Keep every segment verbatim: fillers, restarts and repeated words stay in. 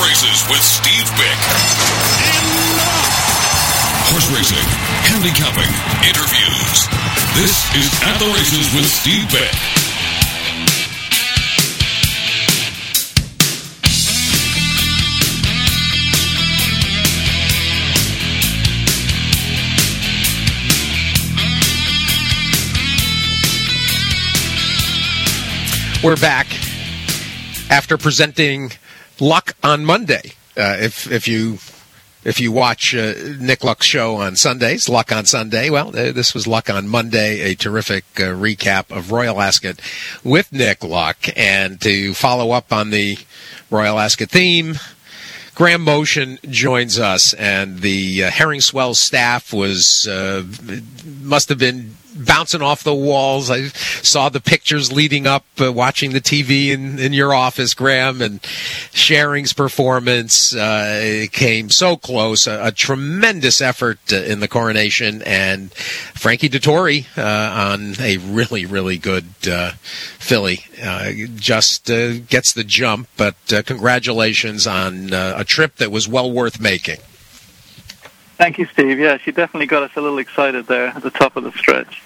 Races with Steve Bick. Horse racing, handicapping, interviews. This is At the Races with Steve Bick. We're back after presenting Luck on Monday. Uh, if if you if you watch uh, Nick Luck's show on Sundays, Luck on Sunday, well, uh, this was Luck on Monday, a terrific uh, recap of Royal Ascot with Nick Luck. And to follow up on the Royal Ascot theme, Graham Motion joins us, and the uh, Herring Swell staff was uh, must have been bouncing off the walls. I saw the pictures leading up, uh, watching the T V in, in your office, Graham, and Sherring's performance uh, came so close. A, a tremendous effort uh, in the coronation, and Frankie Dettori uh, on a really, really good uh, filly uh, just uh, gets the jump. But uh, congratulations on uh, a trip that was well worth making. Thank you, Steve. Yeah, she definitely got us a little excited there at the top of the stretch.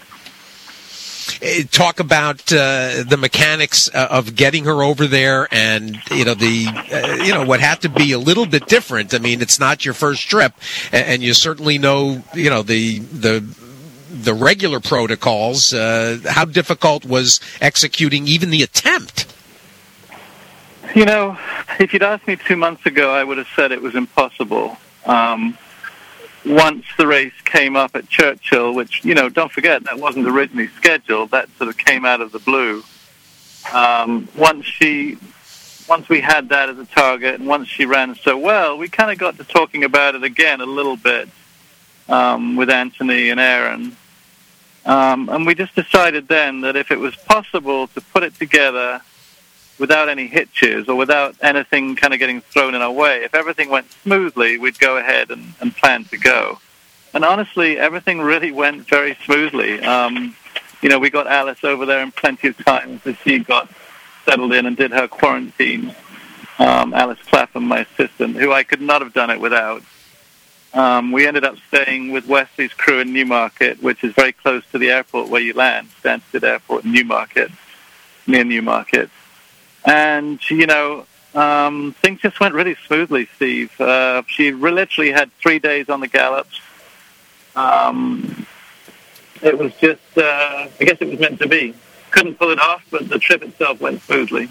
Talk about uh, the mechanics uh, of getting her over there, and you know the uh, you know what had to be a little bit different. I mean, it's not your first trip, and, and you certainly know you know the the the regular protocols. Uh, how difficult was executing even the attempt? You know, if you'd asked me two months ago, I would have said it was impossible. Um, once the race came up at Churchill, which, you know, don't forget, that wasn't originally scheduled. That sort of came out of the blue. Um, once she, once we had that as a target, and once she ran so well, we kind of got to talking about it again a little bit um, with Anthony and Aaron. Um, and we just decided then that if it was possible to put it together without any hitches or without anything kind of getting thrown in our way, if everything went smoothly, we'd go ahead and, and plan to go. And honestly, everything really went very smoothly. Um, you know, we got Alice over there in plenty of time, so she got settled in and did her quarantine. Um, Alice Clapham, my assistant, who I could not have done it without. Um, we ended up staying with Wesley's crew in Newmarket, which is very close to the airport where you land, Stansted Airport in Newmarket, near Newmarket. And, you know, um, things just went really smoothly, Steve. Uh, she literally had three days on the gallops. Um, it was just, uh, I guess it was meant to be. Couldn't pull it off, but the trip itself went smoothly.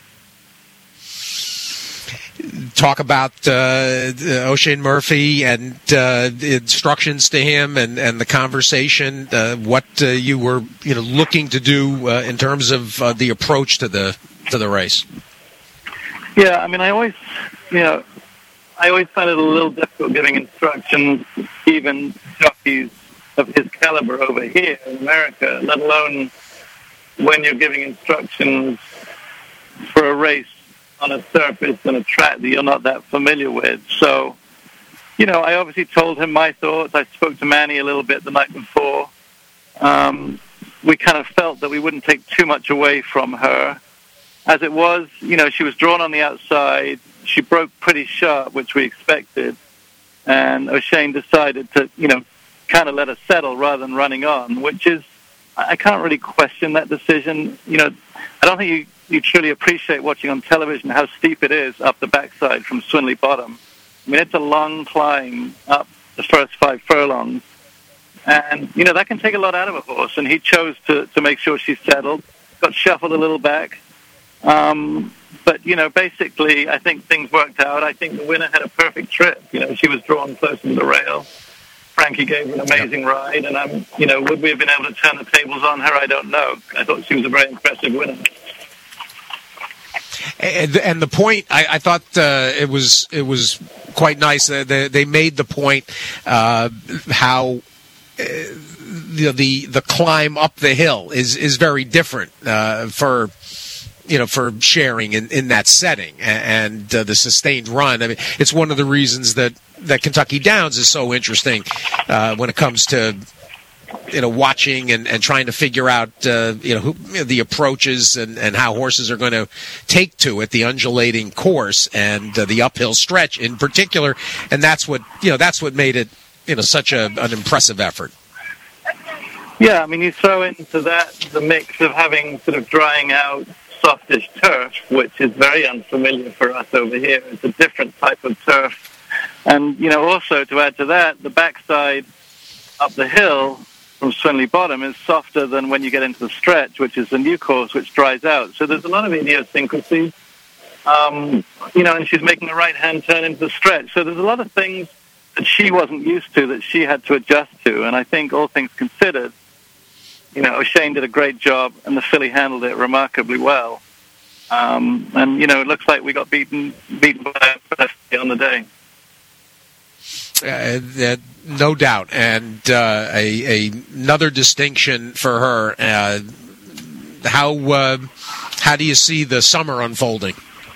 Talk about uh, O'Shane Murphy and uh, the instructions to him and, and the conversation, uh, what uh, you were you know looking to do uh, in terms of uh, the approach to the to the race. Yeah, I mean, I always, you know, I always find it a little difficult giving instructions, even jockeys of his caliber over here in America, let alone when you're giving instructions for a race on a surface and a track that you're not that familiar with. So, you know, I obviously told him my thoughts. I spoke to Manny a little bit the night before. Um, we kind of felt that we wouldn't take too much away from her. As it was, you know, she was drawn on the outside. She broke pretty sharp, which we expected. And O'Shane decided to, you know, kind of let her settle rather than running on, which is, I can't really question that decision. You know, I don't think you, you truly appreciate watching on television how steep it is up the backside from Swinley Bottom. I mean, it's a long climb up the first five furlongs. And, you know, that can take a lot out of a horse. And he chose to, to make sure she settled, got shuffled a little back. Um, but, you know, basically, I think things worked out. I think the winner had a perfect trip. You know, she was drawn close to the rail. Frankie gave her an amazing ride. And, I'm, you know, would we have been able to turn the tables on her? I don't know. I thought she was a very impressive winner. And, and the point, I, I thought uh, it was it was quite nice. Uh, they, they made the point uh, how uh, the, the the climb up the hill is is very different uh, for you know for sharing in, in that setting, and uh, the sustained run. I mean, it's one of the reasons that, that Kentucky Downs is so interesting uh, when it comes to you know, watching and, and trying to figure out, uh, you know, who, you know, the approaches and, and how horses are going to take to it, the undulating course and uh, the uphill stretch in particular. And that's what, you know, that's what made it, you know, such a, an impressive effort. Yeah, I mean, you throw into that the mix of having sort of drying out softish turf, which is very unfamiliar for us over here. It's a different type of turf. And, you know, also to add to that, the backside up the hill from Swinley Bottom is softer than when you get into the stretch, which is the new course, which dries out. So there's a lot of idiosyncrasies. Um, you know, and she's making the right-hand turn into the stretch. So there's a lot of things that she wasn't used to that she had to adjust to. And I think all things considered, you know, O'Shane did a great job and the filly handled it remarkably well. Um, and, you know, it looks like we got beaten beaten by on the day. Uh, uh, no doubt. And uh, a, a another distinction for her. Uh, how uh, how do you see the summer unfolding?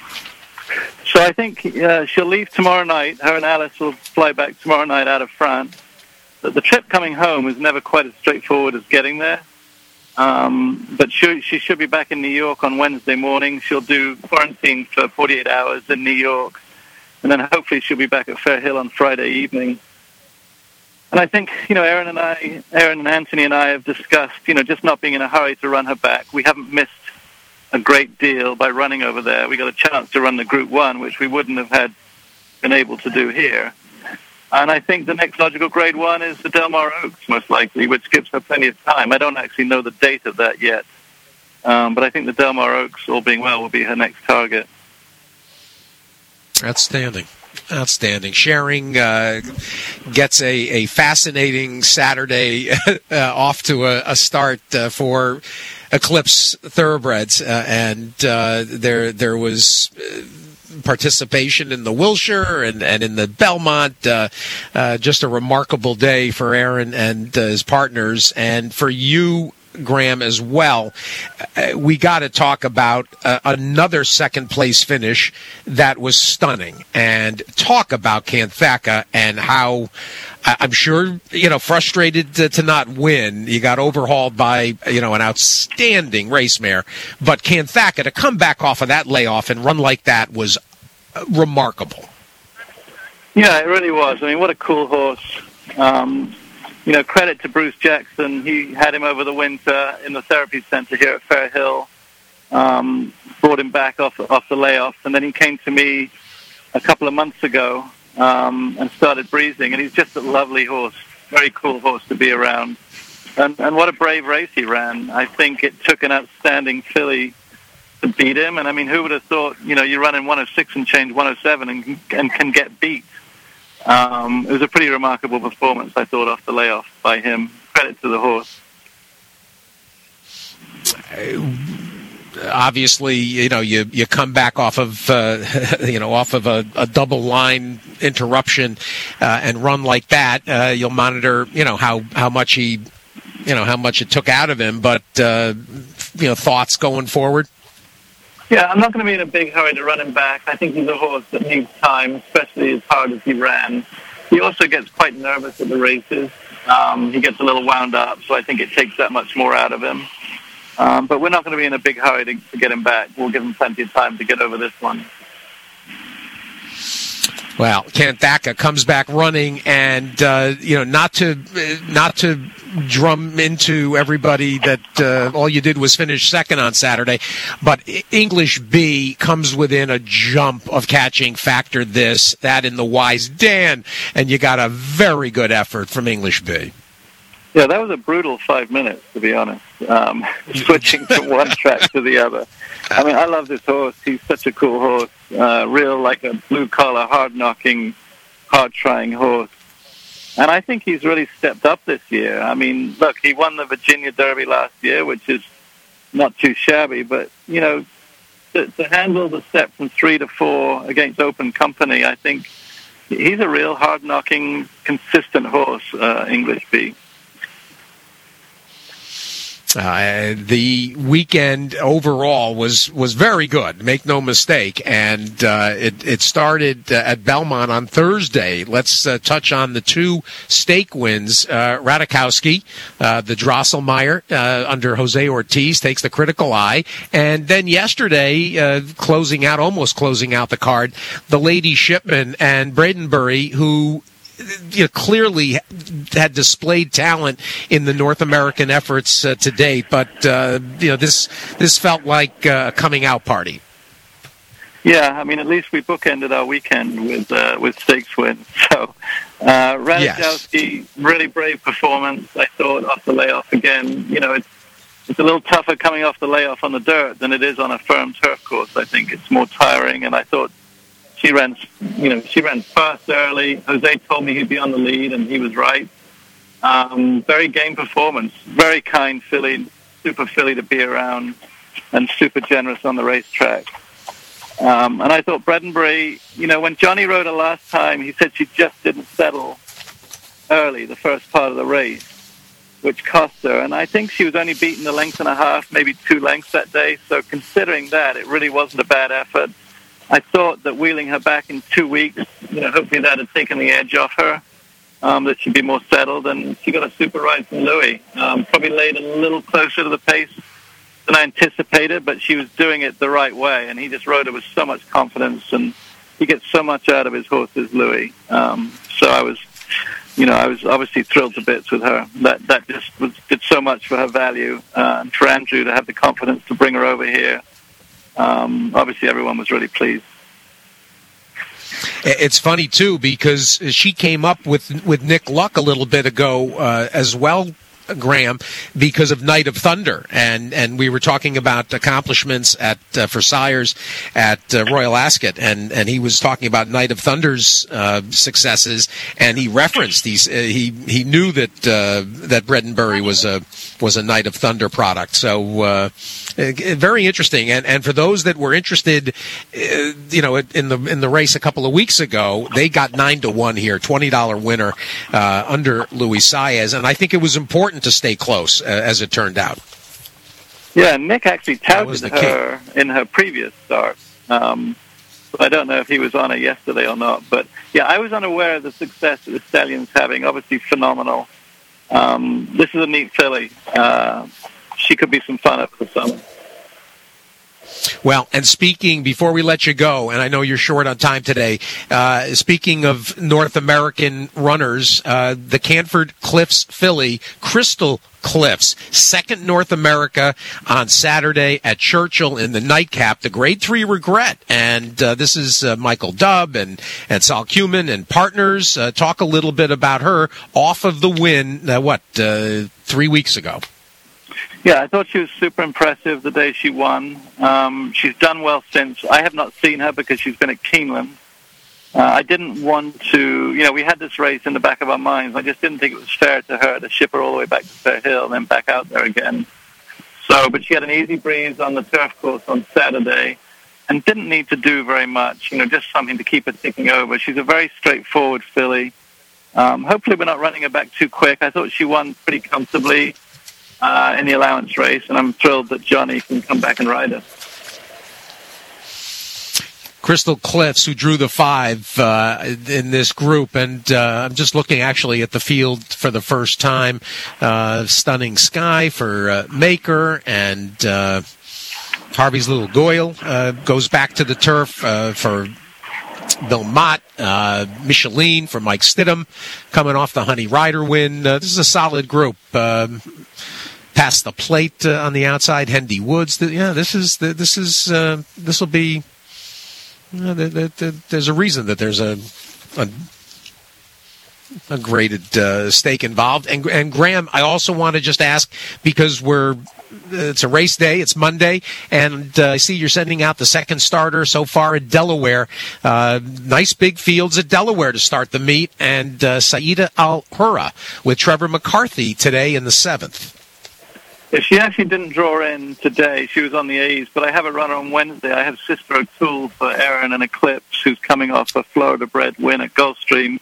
So I think uh, she'll leave tomorrow night. Her and Alice will fly back tomorrow night out of France. But the trip coming home is never quite as straightforward as getting there. Um, but she, she should be back in New York on Wednesday morning. She'll do quarantine for forty-eight hours in New York. And then hopefully she'll be back at Fair Hill on Friday evening. And I think, you know, Aaron and I, Aaron and Anthony and I have discussed, you know, just not being in a hurry to run her back. We haven't missed a great deal by running over there. We got a chance to run the Group One, which we wouldn't have had been able to do here. And I think the next logical Grade One is the Del Mar Oaks, most likely, which gives her plenty of time. I don't actually know the date of that yet. Um, but I think the Del Mar Oaks, all being well, will be her next target. Outstanding. Outstanding. Sherring uh, gets a, a fascinating Saturday uh, off to a, a start uh, for Eclipse Thoroughbreds. Uh, and uh, there there was uh, participation in the Wilshire and, and in the Belmont. Uh, uh, just a remarkable day for Aaron and uh, his partners. And for you, Graham, as well. Uh, we got to talk about uh, another second-place finish that was stunning, and talk about Kanthaka and how uh, I'm sure, you know, frustrated to, to not win. You got overhauled by, you know, an outstanding race mare, but Kanthaka to come back off of that layoff and run like that was uh, remarkable. Yeah, it really was. I mean, what a cool horse. Um, You know, credit to Bruce Jackson. He had him over the winter in the therapy center here at Fair Hill, um, brought him back off off the layoff, and then he came to me a couple of months ago um, and started breezing. And he's just a lovely horse, very cool horse to be around. And, and what a brave race he ran. I think it took an outstanding filly to beat him. And, I mean, who would have thought, you know, you run in one oh six and change one oh seven and, and can get beat. Um, it was a pretty remarkable performance, I thought, off the layoff by him. Credit to the horse. Uh, obviously, you know, you, you come back off of, uh, you know, off of a, a double line interruption uh, and run like that. Uh, you'll monitor, you know, how, how much he, you know, how much it took out of him. But, uh, you know, thoughts going forward? Yeah, I'm not going to be in a big hurry to run him back. I think he's a horse that needs time, especially as hard as he ran. He also gets quite nervous at the races. Um, he gets a little wound up, so I think it takes that much more out of him. Um, but we're not going to be in a big hurry to, to get him back. We'll give him plenty of time to get over this one. Well, Kanthaka comes back running, and uh, you know, not to not to drum into everybody that uh, all you did was finish second on Saturday, but English B comes within a jump of catching Factor This, that in the Wise Dan, and you got a very good effort from English B. Yeah, that was a brutal five minutes, to be honest, um, switching from one track to the other. I mean, I love this horse. He's such a cool horse, uh, real like a blue-collar, hard-knocking, hard-trying horse. And I think he's really stepped up this year. I mean, look, he won the Virginia Derby last year, which is not too shabby, but, you know, to, to handle the step from three to four against Open Company, I think he's a real hard-knocking, consistent horse, uh, English B. Uh, the weekend overall was, was very good, make no mistake, and uh, it, it started uh, at Belmont on Thursday. Let's uh, touch on the two stake wins. Uh, Radikowski, uh, the Drosselmeyer uh, under Jose Ortiz, takes the critical eye, and then yesterday, uh, closing out, almost closing out the card, the Lady Shipman and Bradenbury, who you know, clearly had displayed talent in the North American efforts uh, to date, but uh, you know this this felt like a coming out party. Yeah, I mean, at least we bookended our weekend with uh, with stakes wins. So uh, Radikowski, yes. Really brave performance. I thought off the layoff again. You know, it's it's a little tougher coming off the layoff on the dirt than it is on a firm turf course. I think it's more tiring, and I thought. She ran, you know, she ran fast early. Jose told me he'd be on the lead, and he was right. Um, very game performance, very kind filly, super filly to be around, and super generous on the racetrack. Um, and I thought Bradenbury, you know, when Johnny rode her last time, he said she just didn't settle early, the first part of the race, which cost her. And I think she was only beaten a length and a half, maybe two lengths that day. So considering that, it really wasn't a bad effort. I thought that wheeling her back in two weeks, you know, hopefully that had taken the edge off her, um, that she'd be more settled, and she got a super ride from Louis. Um, probably laid a little closer to the pace than I anticipated, but she was doing it the right way, and he just rode her with so much confidence, and he gets so much out of his horses, Louis. Um, so I was, you know, I was obviously thrilled to bits with her. That that just was, did so much for her value, uh, and for Andrew to have the confidence to bring her over here. Um, obviously, everyone was really pleased. It's funny, too, because she came up with, with Nick Luck a little bit ago uh, as well, Graham, because of Night of Thunder, and and we were talking about accomplishments at uh, for Sires at uh, Royal Ascot, and and he was talking about Night of Thunder's uh, successes, and he referenced these. Uh, he he knew that uh, that Bradenbury was a was a Night of Thunder product. So uh, very interesting, and and for those that were interested, uh, you know, in the in the race a couple of weeks ago, they got nine to one here, twenty dollar winner uh, under Luis Saez, and I think it was important to stay close, uh, as it turned out. Yeah, Nick actually touted her in her previous start. Um, I don't know if he was on her yesterday or not, but yeah, I was unaware of the success that the Stallion's having. Obviously phenomenal. Um, this is a neat filly. Uh, she could be some fun over the summer. Well, and speaking, before we let you go, and I know you're short on time today, uh, speaking of North American runners, uh, the Canford Cliffs filly, Crystal Cliffs, second North America on Saturday at Churchill in the nightcap, the Grade three Regret. And uh, this is uh, Michael Dubb and, and Sal Cumin and partners. Uh, talk a little bit about her off of the win, uh, what, uh, three weeks ago. Yeah, I thought she was super impressive the day she won. Um, she's done well since. I have not seen her because she's been at Keeneland. Uh, I didn't want to, you know, we had this race in the back of our minds. I just didn't think it was fair to her to ship her all the way back to Fair Hill and then back out there again. So, but she had an easy breeze on the turf course on Saturday and didn't need to do very much, you know, just something to keep her ticking over. She's a very straightforward filly. Um, hopefully we're not running her back too quick. I thought she won pretty comfortably. Uh, in the allowance race, and I'm thrilled that Johnny can come back and ride her. Crystal Cliffs, who drew the five uh, in this group, and uh, I'm just looking actually at the field for the first time. Uh, Stunning Sky for uh, Maker, and uh, Harvey's Little Goyle uh, goes back to the turf uh, for Bill Mott, uh, Micheline for Mike Stidham, coming off the Honey Rider win. Uh, this is a solid group. Um, Past the Plate uh, on the outside, Hendy Woods. The, yeah, this is the, this is uh, this will be. You know, the, the, the, there's a reason that there's a a, a graded uh, stake involved. And, and Graham, I also want to just ask, because we're it's a race day, it's Monday, and uh, I see you're sending out the second starter so far at Delaware. Uh, nice big fields at Delaware to start the meet, and uh, Saida Al-Hurra with Trevor McCarthy today in the seventh. Yeah, she actually didn't draw in today. She was on the A's, but I have a runner on Wednesday. I have Sister O'Toole for Aaron and Eclipse, who's coming off a Florida-bred win at Gulfstream.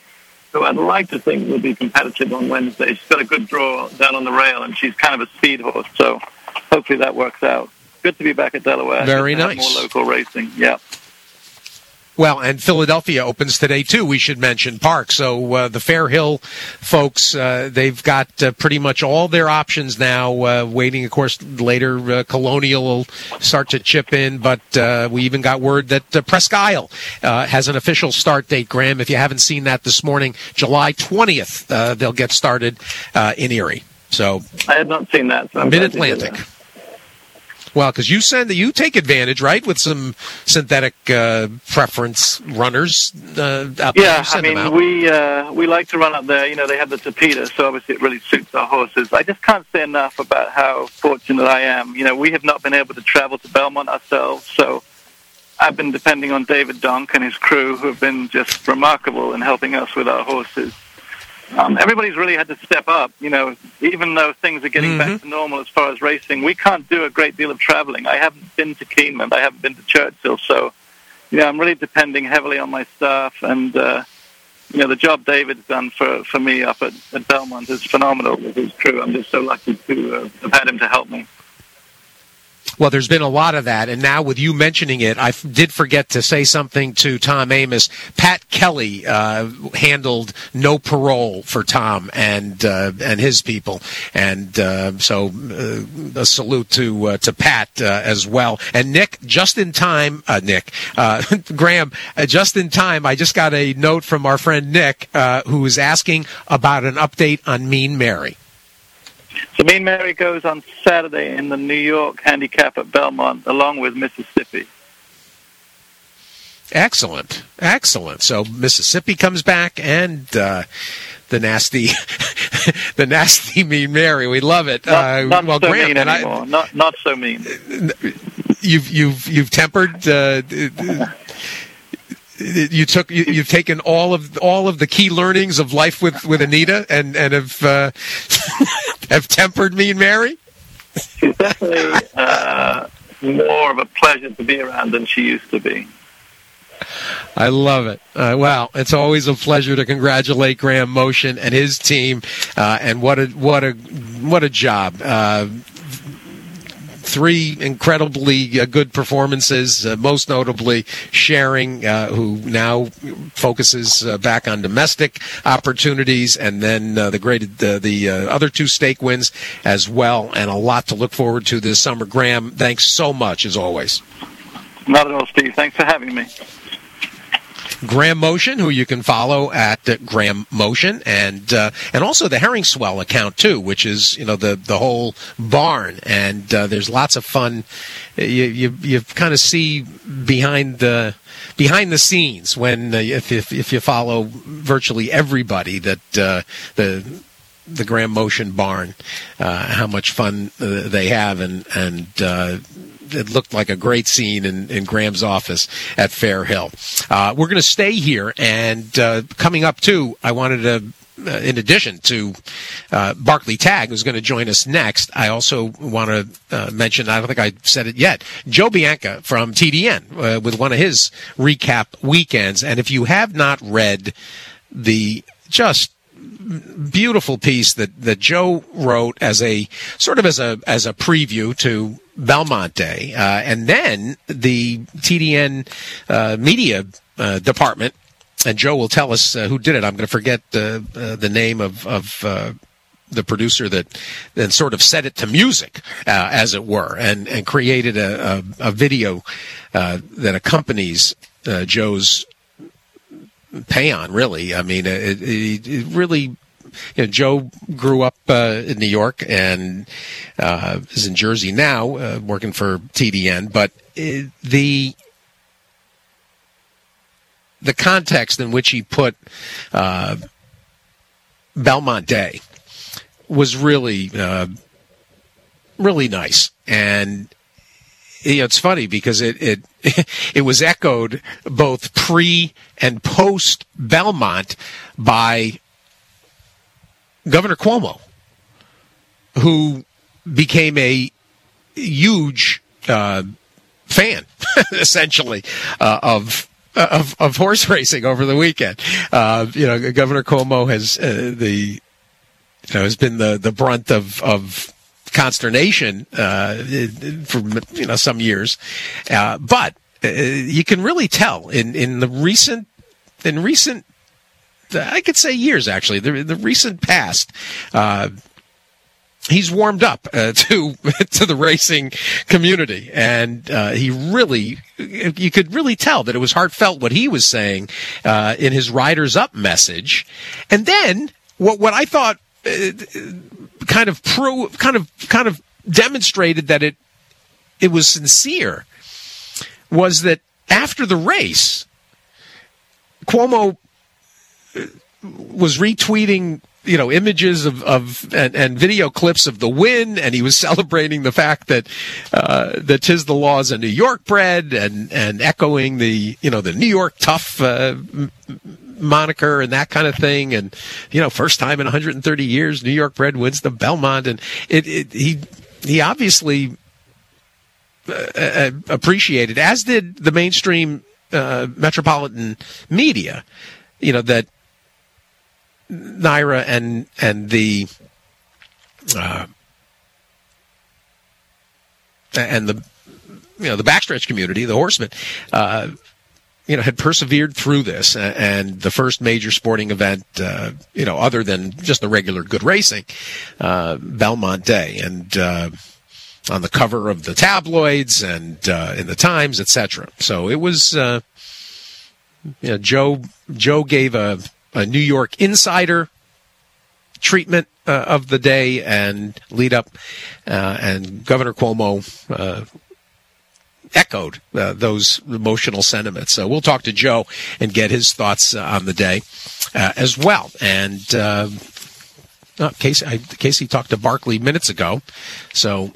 who I'd like to think will be competitive on Wednesday. She's got a good draw down on the rail, and she's kind of a speed horse, so hopefully that works out. Good to be back at Delaware. Very nice. More local racing, yeah. Well, and Philadelphia opens today, too, we should mention, Park. So uh, the Fair Hill folks, uh, they've got uh, pretty much all their options now, uh, waiting, of course, later uh, Colonial will start to chip in, but uh, we even got word that uh, Presque Isle uh, has an official start date, Graham. If you haven't seen that this morning, July twentieth, uh, they'll get started uh, in Erie. So I had not seen that. So Mid-Atlantic. Well, because you send you take advantage, right, with some synthetic uh, preference runners uh, out there. Yeah, I mean, we uh, we like to run up there. You know, they have the Tapeta, so obviously it really suits our horses. I just can't say enough about how fortunate I am. You know, we have not been able to travel to Belmont ourselves, so I've been depending on David Donk and his crew, who have been just remarkable in helping us with our horses. Um, everybody's really had to step up, you know, even though things are getting mm-hmm. back to normal as far as racing. We can't do a great deal of traveling. I haven't been to Keeneland. I haven't been to Churchill. So, you know, I'm really depending heavily on my staff. And, uh, you know, the job David's done for, for me up at, at Belmont is phenomenal with his crew. I'm just so lucky to uh, have had him to help me. Well, there's been a lot of that, and now with you mentioning it, I f- did forget to say something to Tom Amos. Pat Kelly uh, handled no parole for Tom and uh, and his people, and uh, so uh, a salute to uh, to Pat uh, as well. And Nick, just in time, uh, Nick, uh, Graham, uh, just in time, I just got a note from our friend Nick, uh, who is asking about an update on Mean Mary. So Mean Mary goes on Saturday in the New York Handicap at Belmont, along with Mississippi. Excellent, excellent. So Mississippi comes back, and uh, the nasty, the nasty Mean Mary. We love it. Not, uh, not well, so Graham, mean anymore. I, not not so mean. You've you've you've tempered. Uh, You took you, you've taken all of all of the key learnings of life with, with Anita and and have uh, have tempered Mean Mary. She's definitely uh, more of a pleasure to be around than she used to be. I love it. Uh, wow, it's always a pleasure to congratulate Graham Motion and his team. Uh, and what a what a what a job. Uh, Three incredibly uh, good performances, uh, most notably Sharing, uh, who now focuses uh, back on domestic opportunities, and then uh, the great uh, the uh, other two stake wins as well, and a lot to look forward to this summer. Graham, thanks so much, as always. Not at all, Steve. Thanks for having me. Graham Motion, who you can follow at uh, Graham Motion, and uh, and also the Herring Swell account too, which is you know the the whole barn, and uh, there's lots of fun. You you, you kind of see behind the behind the scenes when uh, if, if if you follow virtually everybody that uh, the the Graham Motion barn, uh, how much fun uh, they have, and and. Uh, It looked like a great scene in, in Graham's office at Fair Hill. Uh, we're going to stay here, and uh, coming up, too, I wanted to, uh, in addition to uh, Barclay Tagg, who's going to join us next, I also want to uh, mention, I don't think I said it yet, Joe Bianca from T D N uh, with one of his recap weekends. And if you have not read the just beautiful piece that, that Joe wrote as a sort of as a as a preview to Belmont Day, uh, and then the T D N uh, media uh, department, and Joe will tell us uh, who did it. I'm going to forget uh, uh, the name of of uh, the producer that then sort of set it to music, uh, as it were, and and created a a, a video uh, that accompanies uh, Joe's paean. Really, I mean, it, it, it really. You know, Joe grew up uh, in New York and uh, is in Jersey now, uh, working for T D N. But it, the the context in which he put uh, Belmont Day was really uh, really nice, and you know, it's funny because it it it was echoed both pre and post Belmont by Governor Cuomo, who became a huge uh, fan, essentially, uh, of of, of horse racing over the weekend. Uh, you know, Governor Cuomo has uh, the you know has been the, the brunt of of consternation uh, for you know some years, uh, but uh, you can really tell in, in the recent in recent I could say years actually the the recent past. Uh, He's warmed up uh, to to the racing community, and uh, he really, you could really tell that it was heartfelt what he was saying uh, in his Riders Up message. And then what what I thought uh, kind of pro, kind of kind of demonstrated that it it was sincere was that after the race, Cuomo was retweeting, you know, images of, of and, and video clips of the win, and he was celebrating the fact that uh, that 'Tis the Law is a New York bred, and, and echoing the, you know, the New York tough uh, m- moniker and that kind of thing. And, you know, first time in one hundred thirty years, New York bred wins the Belmont. And it, it he he obviously uh, appreciated, as did the mainstream uh, metropolitan media, you know, that NYRA and and the uh, and the you know the backstretch community, the horsemen, uh, you know, had persevered through this, and the first major sporting event, uh, you know, other than just the regular good racing, uh, Belmont Day, and uh, on the cover of the tabloids and uh, in the Times, et cetera. So it was, uh, you know, Joe Joe gave a. a New York insider treatment uh, of the day and lead up, uh, and Governor Cuomo uh, echoed uh, those emotional sentiments. So we'll talk to Joe and get his thoughts uh, on the day uh, as well. And uh, oh, Casey, I, Casey talked to Barkley minutes ago, so.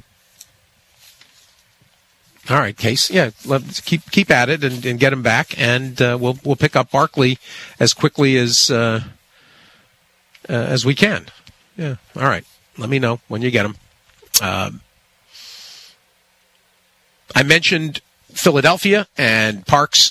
All right, Case. Yeah, let's keep keep at it and, and get him back, and uh, we'll we'll pick up Barkley as quickly as uh, uh, as we can. Yeah. All right. Let me know when you get him. Uh, I mentioned Philadelphia and Parx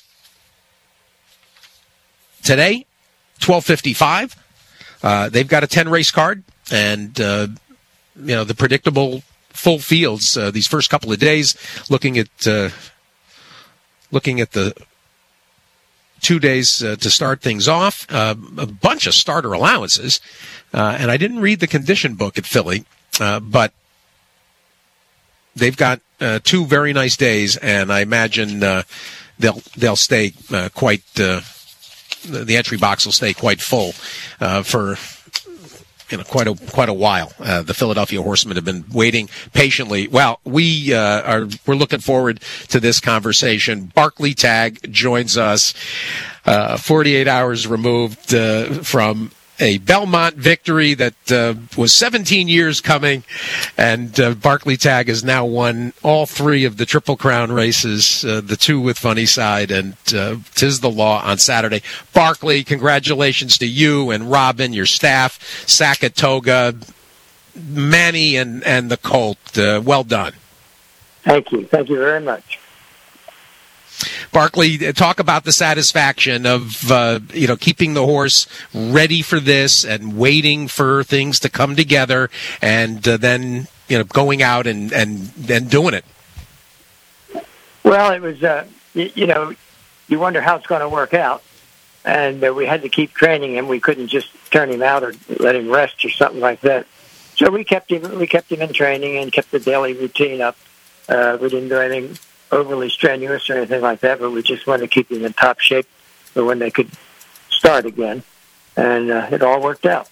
today, twelve fifty-five. Uh, they've got a ten race card, and uh, you know the predictable full fields uh, these first couple of days. Looking at uh, looking at the two days uh, to start things off, uh, a bunch of starter allowances, uh, and I didn't read the condition book at Philly, uh, but they've got uh, two very nice days, and I imagine uh, they'll they'll stay uh, quite. Uh, the entry box will stay quite full uh, for. You know, quite a quite a while. Uh, the Philadelphia Horsemen have been waiting patiently. Well, we uh, are we're looking forward to this conversation. Barkley Tagg joins us, uh, forty-eight hours removed uh, from a Belmont victory that uh, was seventeen years coming, and uh, Barkley Tagg has now won all three of the Triple Crown races, uh, the two with Funny Side, and uh, 'Tis the Law on Saturday. Barkley, congratulations to you and Robin, your staff, Sakatoga, Manny, and, and the Colt. Uh, well done. Thank you. Thank you very much. Barkley, talk about the satisfaction of uh, you know keeping the horse ready for this and waiting for things to come together, and uh, then you know going out and and, and doing it. Well, it was uh, you, you know you wonder how it's going to work out, and uh, we had to keep training him. We couldn't just turn him out or let him rest or something like that. So we kept him we kept him in training and kept the daily routine up. Uh, we didn't do anything overly strenuous or anything like that, but we just wanted to keep him in top shape for when they could start again, and uh, it all worked out.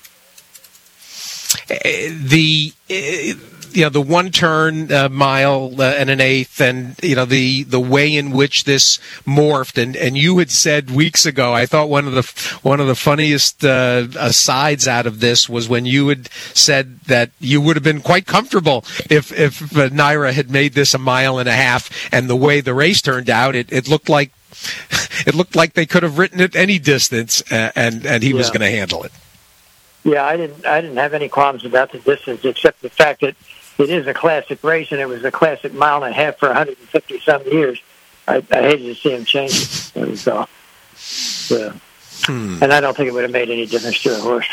Uh, the uh, you know the one turn uh, mile uh, and an eighth, and you know the the way in which this morphed, and, and you had said weeks ago, I thought one of the one of the funniest uh, asides out of this was when you had said that you would have been quite comfortable if if uh, NYRA had made this a mile and a half, and the way the race turned out, it, it looked like it looked like they could have written it any distance, uh, and and he yeah. was going to handle it. Yeah, I didn't I didn't have any qualms about the distance, except the fact that it is a classic race, and it was a classic mile and a half for one hundred fifty some years. I, I hated to see him change it. That was all. So, hmm. And I don't think it would have made any difference to the horse.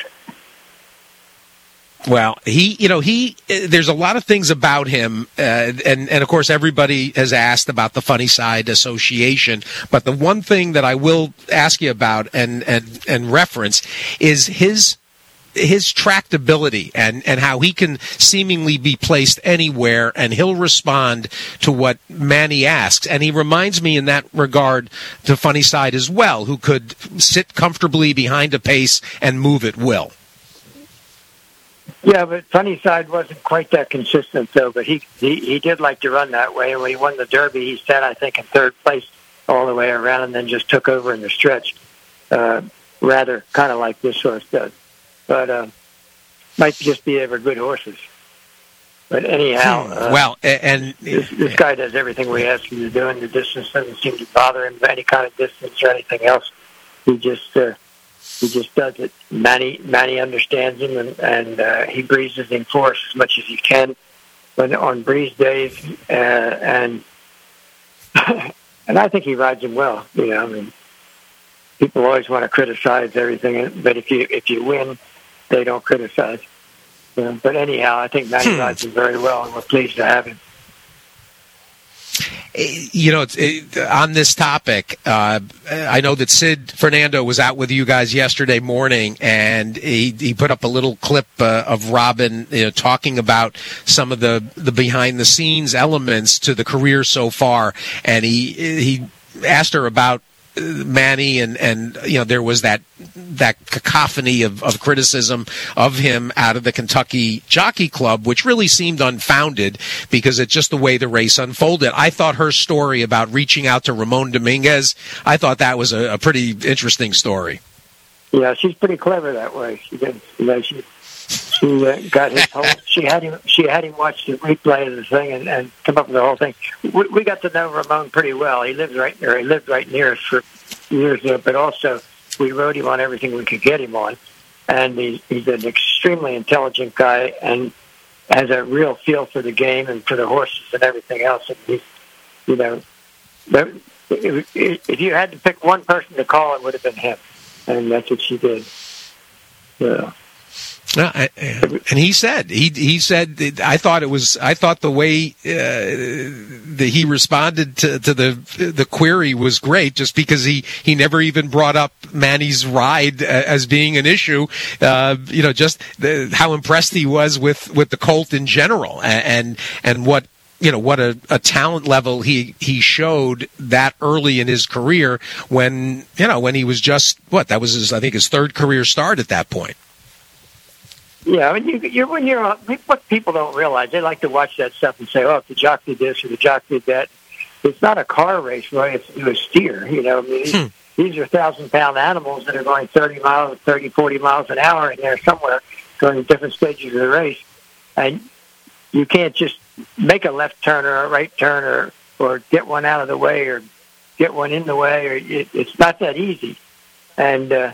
Well, he, you know, he, there's a lot of things about him, uh, and, and of course everybody has asked about the Funny Side Association, but the one thing that I will ask you about and, and, and reference is his, his tractability and, and how he can seemingly be placed anywhere and he'll respond to what Manny asks. And he reminds me in that regard to Funny Side as well, who could sit comfortably behind a pace and move at will. Yeah, but Funny Side wasn't quite that consistent, though. But he, he, he did like to run that way. And when he won the Derby, he sat, I think, in third place all the way around and then just took over in the stretch, uh, rather kind of like this horse does. But uh, might just be ever good horses. But anyhow, uh, well, and this, this guy does everything we ask him to do, and the distance doesn't seem to bother him, any kind of distance or anything else. He just... Uh, He just does it. Manny, Manny understands him, and, and uh, he breezes him for us as much as he can. But on breeze days, uh, and and I think he rides him well. You know, I mean, people always want to criticize everything, but if you if you win, they don't criticize. Uh, but anyhow, I think Manny rides him very well, and we're pleased to have him. You know, it, on this topic, uh, I know that Sid Fernando was out with you guys yesterday morning, and he, he put up a little clip uh, of Robin, you know, talking about some of the, the behind-the-scenes elements to the career so far, and he he asked her about Manny, and, and you know, there was that that cacophony of, of criticism of him out of the Kentucky Jockey Club, which really seemed unfounded because it's just the way the race unfolded. I thought her story about reaching out to Ramon Dominguez, I thought that was a, a pretty interesting story. Yeah, she's pretty clever that way. She did, you know, she she uh, got his whole. She had him. She had him watch the replay of the thing and, and come up with the whole thing. We, we got to know Ramon pretty well. He lived right there. He lived right near us for years there, but also we rode him on everything we could get him on. And he's, he's an extremely intelligent guy and has a real feel for the game and for the horses and everything else. And he's, you know, if, if you had to pick one person to call, it would have been him, and that's what she did. Yeah. Uh, and he said he he said I thought it was I thought the way uh, that he responded to, to the the query was great, just because he, he never even brought up Manny's ride as being an issue. Uh, you know, just the, how impressed he was with, with the colt in general, and and what. You know, what a, a talent level he, he showed that early in his career when, you know, when he was just, what, that was his, I think his third career start at that point. Yeah, I mean, you, you're, when you're on, what people don't realize, they like to watch that stuff and say, oh, if the jock did this or the jock did that. It's not a car race, right? It's a steer, you know. I mean, these, hmm. these are thousand-pound animals that are going thirty miles, thirty, forty miles an hour in there somewhere during different stages of the race. And you can't just make a left turn or a right turn or, or get one out of the way or get one in the way. Or it, it's not that easy. And, uh,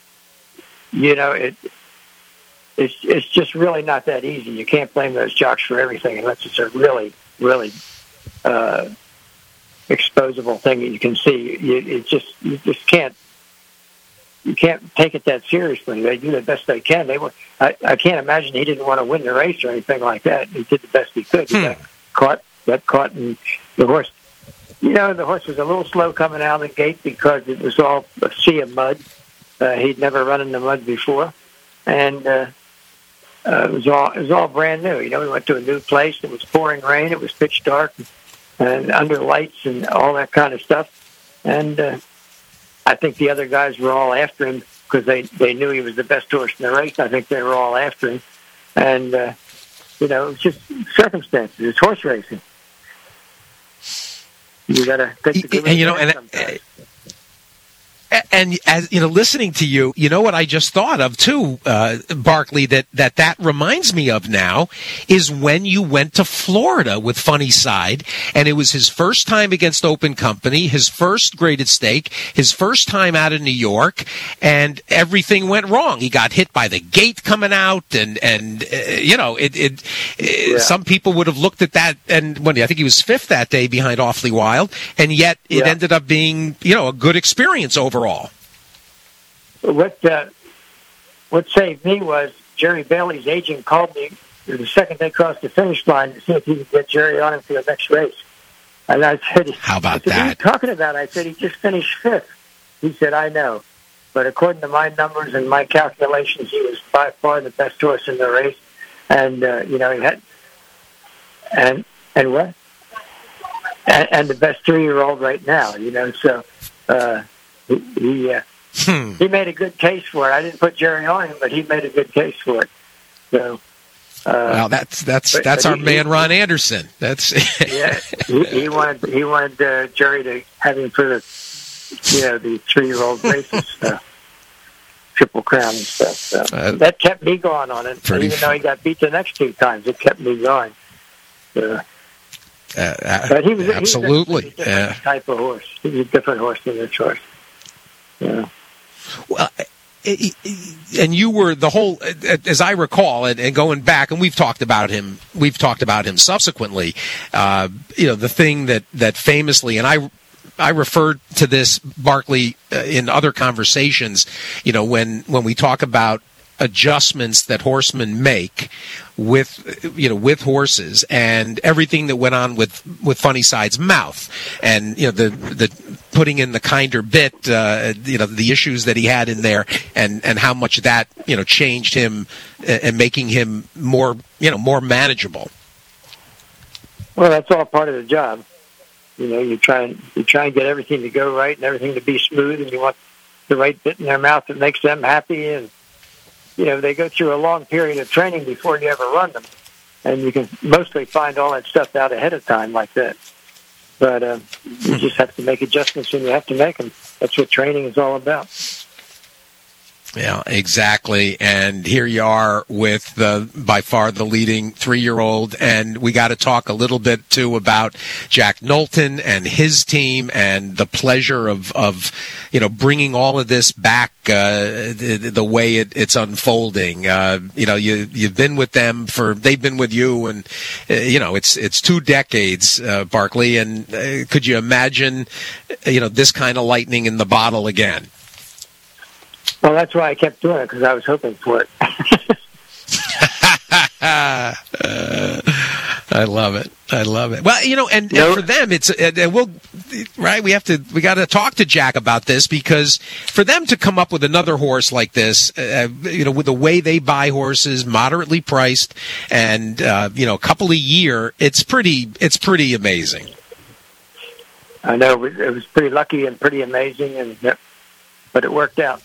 you know, it it's it's just really not that easy. You can't blame those jocks for everything unless it's a really, really uh, exposable thing that you can see. You, it just you just can't you can't take it that seriously. They do the best they can. They were. I, I can't imagine he didn't want to win the race or anything like that. He did the best he could. He hmm. got caught, got caught, and the horse. You know, the horse was a little slow coming out of the gate because it was all a sea of mud. Uh, he'd never run in the mud before, and uh, uh, it was all it was all brand new. You know, we went to a new place. It was pouring rain. It was pitch dark, and under lights and all that kind of stuff. And uh, I think the other guys were all after him because they, they knew he was the best horse in the race. I think they were all after him, and uh, you know, it's just circumstances. It's horse racing. You gotta take the good and you know, and. Uh, And as you know, listening to you, you know what I just thought of too, uh, Barkley, that, that that reminds me of now is when you went to Florida with Funny Side, and it was his first time against Open Company, his first graded stake, his first time out of New York, and everything went wrong. He got hit by the gate coming out, and and uh, you know, it. it, it yeah. Some people would have looked at that, and when I think he was fifth that day behind Awfully Wild, and yet it yeah. ended up being, you know, a good experience overall. Overall. What uh, what saved me was Jerry Bailey's agent called me the second they crossed the finish line to see if he could get Jerry on him for the next race. And I said, "How about I said, that?" What are you talking about? I said, "He just finished fifth." He said, "I know, but according to my numbers and my calculations, he was by far the best horse in the race." And uh, you know, he had and and what and, and the best three-year-old right now. You know, so. Uh, He he, uh, hmm. he made a good case for it. I didn't put Jerry on him, but he made a good case for it. So, uh, well, that's that's but, that's but our he, man, Ron Anderson. That's yeah. He, he wanted he wanted uh, Jerry to have him for the you know the three year old races, uh, Triple Crown and stuff. So uh, that kept me going on it. Even f- though he got beat the next two times, it kept me going. So, uh, but he was absolutely he was a different uh, type of horse. He was a different horse than this horse. Yeah. Well, and you were the whole, as I recall, and, and going back, and we've talked about him. We've talked about him subsequently. Uh, you know, the thing that, that famously, and I, I referred to this, Barkley, uh, in other conversations. You know, when when we talk about adjustments that horsemen make with, you know, with horses, and everything that went on with, with Funny Side's mouth, and, you know, the the putting in the kinder bit, uh, you know, the issues that he had in there, and, and how much that, you know, changed him and making him more, you know, more manageable. Well, that's all part of the job. You know, you try and you try and get everything to go right and everything to be smooth, and you want the right bit in their mouth that makes them happy. And you know, they go through a long period of training before you ever run them, and you can mostly find all that stuff out ahead of time like that. But uh, you just have to make adjustments when you have to make them. That's what training is all about. Yeah, exactly. And here you are with the, by far the leading three-year-old, and we got to talk a little bit too about Jack Knowlton and his team, and the pleasure of, of you know, bringing all of this back uh, the, the way it, it's unfolding. Uh, you know, you you've been with them for, they've been with you, and uh, you know, it's it's two decades, uh, Barkley. And uh, could you imagine, you know, this kind of lightning in the bottle again? Well, that's why I kept doing it, because I was hoping for it. uh, I love it. I love it. Well, you know, and, no. and for them, it's and we'll right. We have to. We got to talk to Jack about this, because for them to come up with another horse like this, uh, you know, with the way they buy horses, moderately priced, and uh, you know, a couple a year, it's pretty. It's pretty amazing. I know it was pretty lucky and pretty amazing, and but it worked out.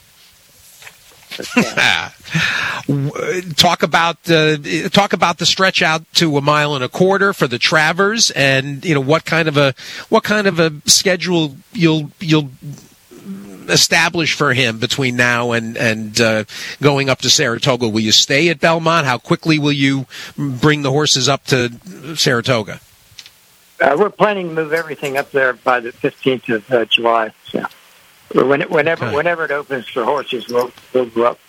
talk about uh, talk about the stretch out to a mile and a quarter for the Travers, and you know what kind of a what kind of a schedule you'll you'll establish for him between now and and uh, going up to Saratoga. Will you stay at Belmont? How quickly will you bring the horses up to Saratoga? Uh, we're planning to move everything up there by the fifteenth of uh, July. So. When it, whenever okay. whenever it opens for horses, we'll, we'll go up.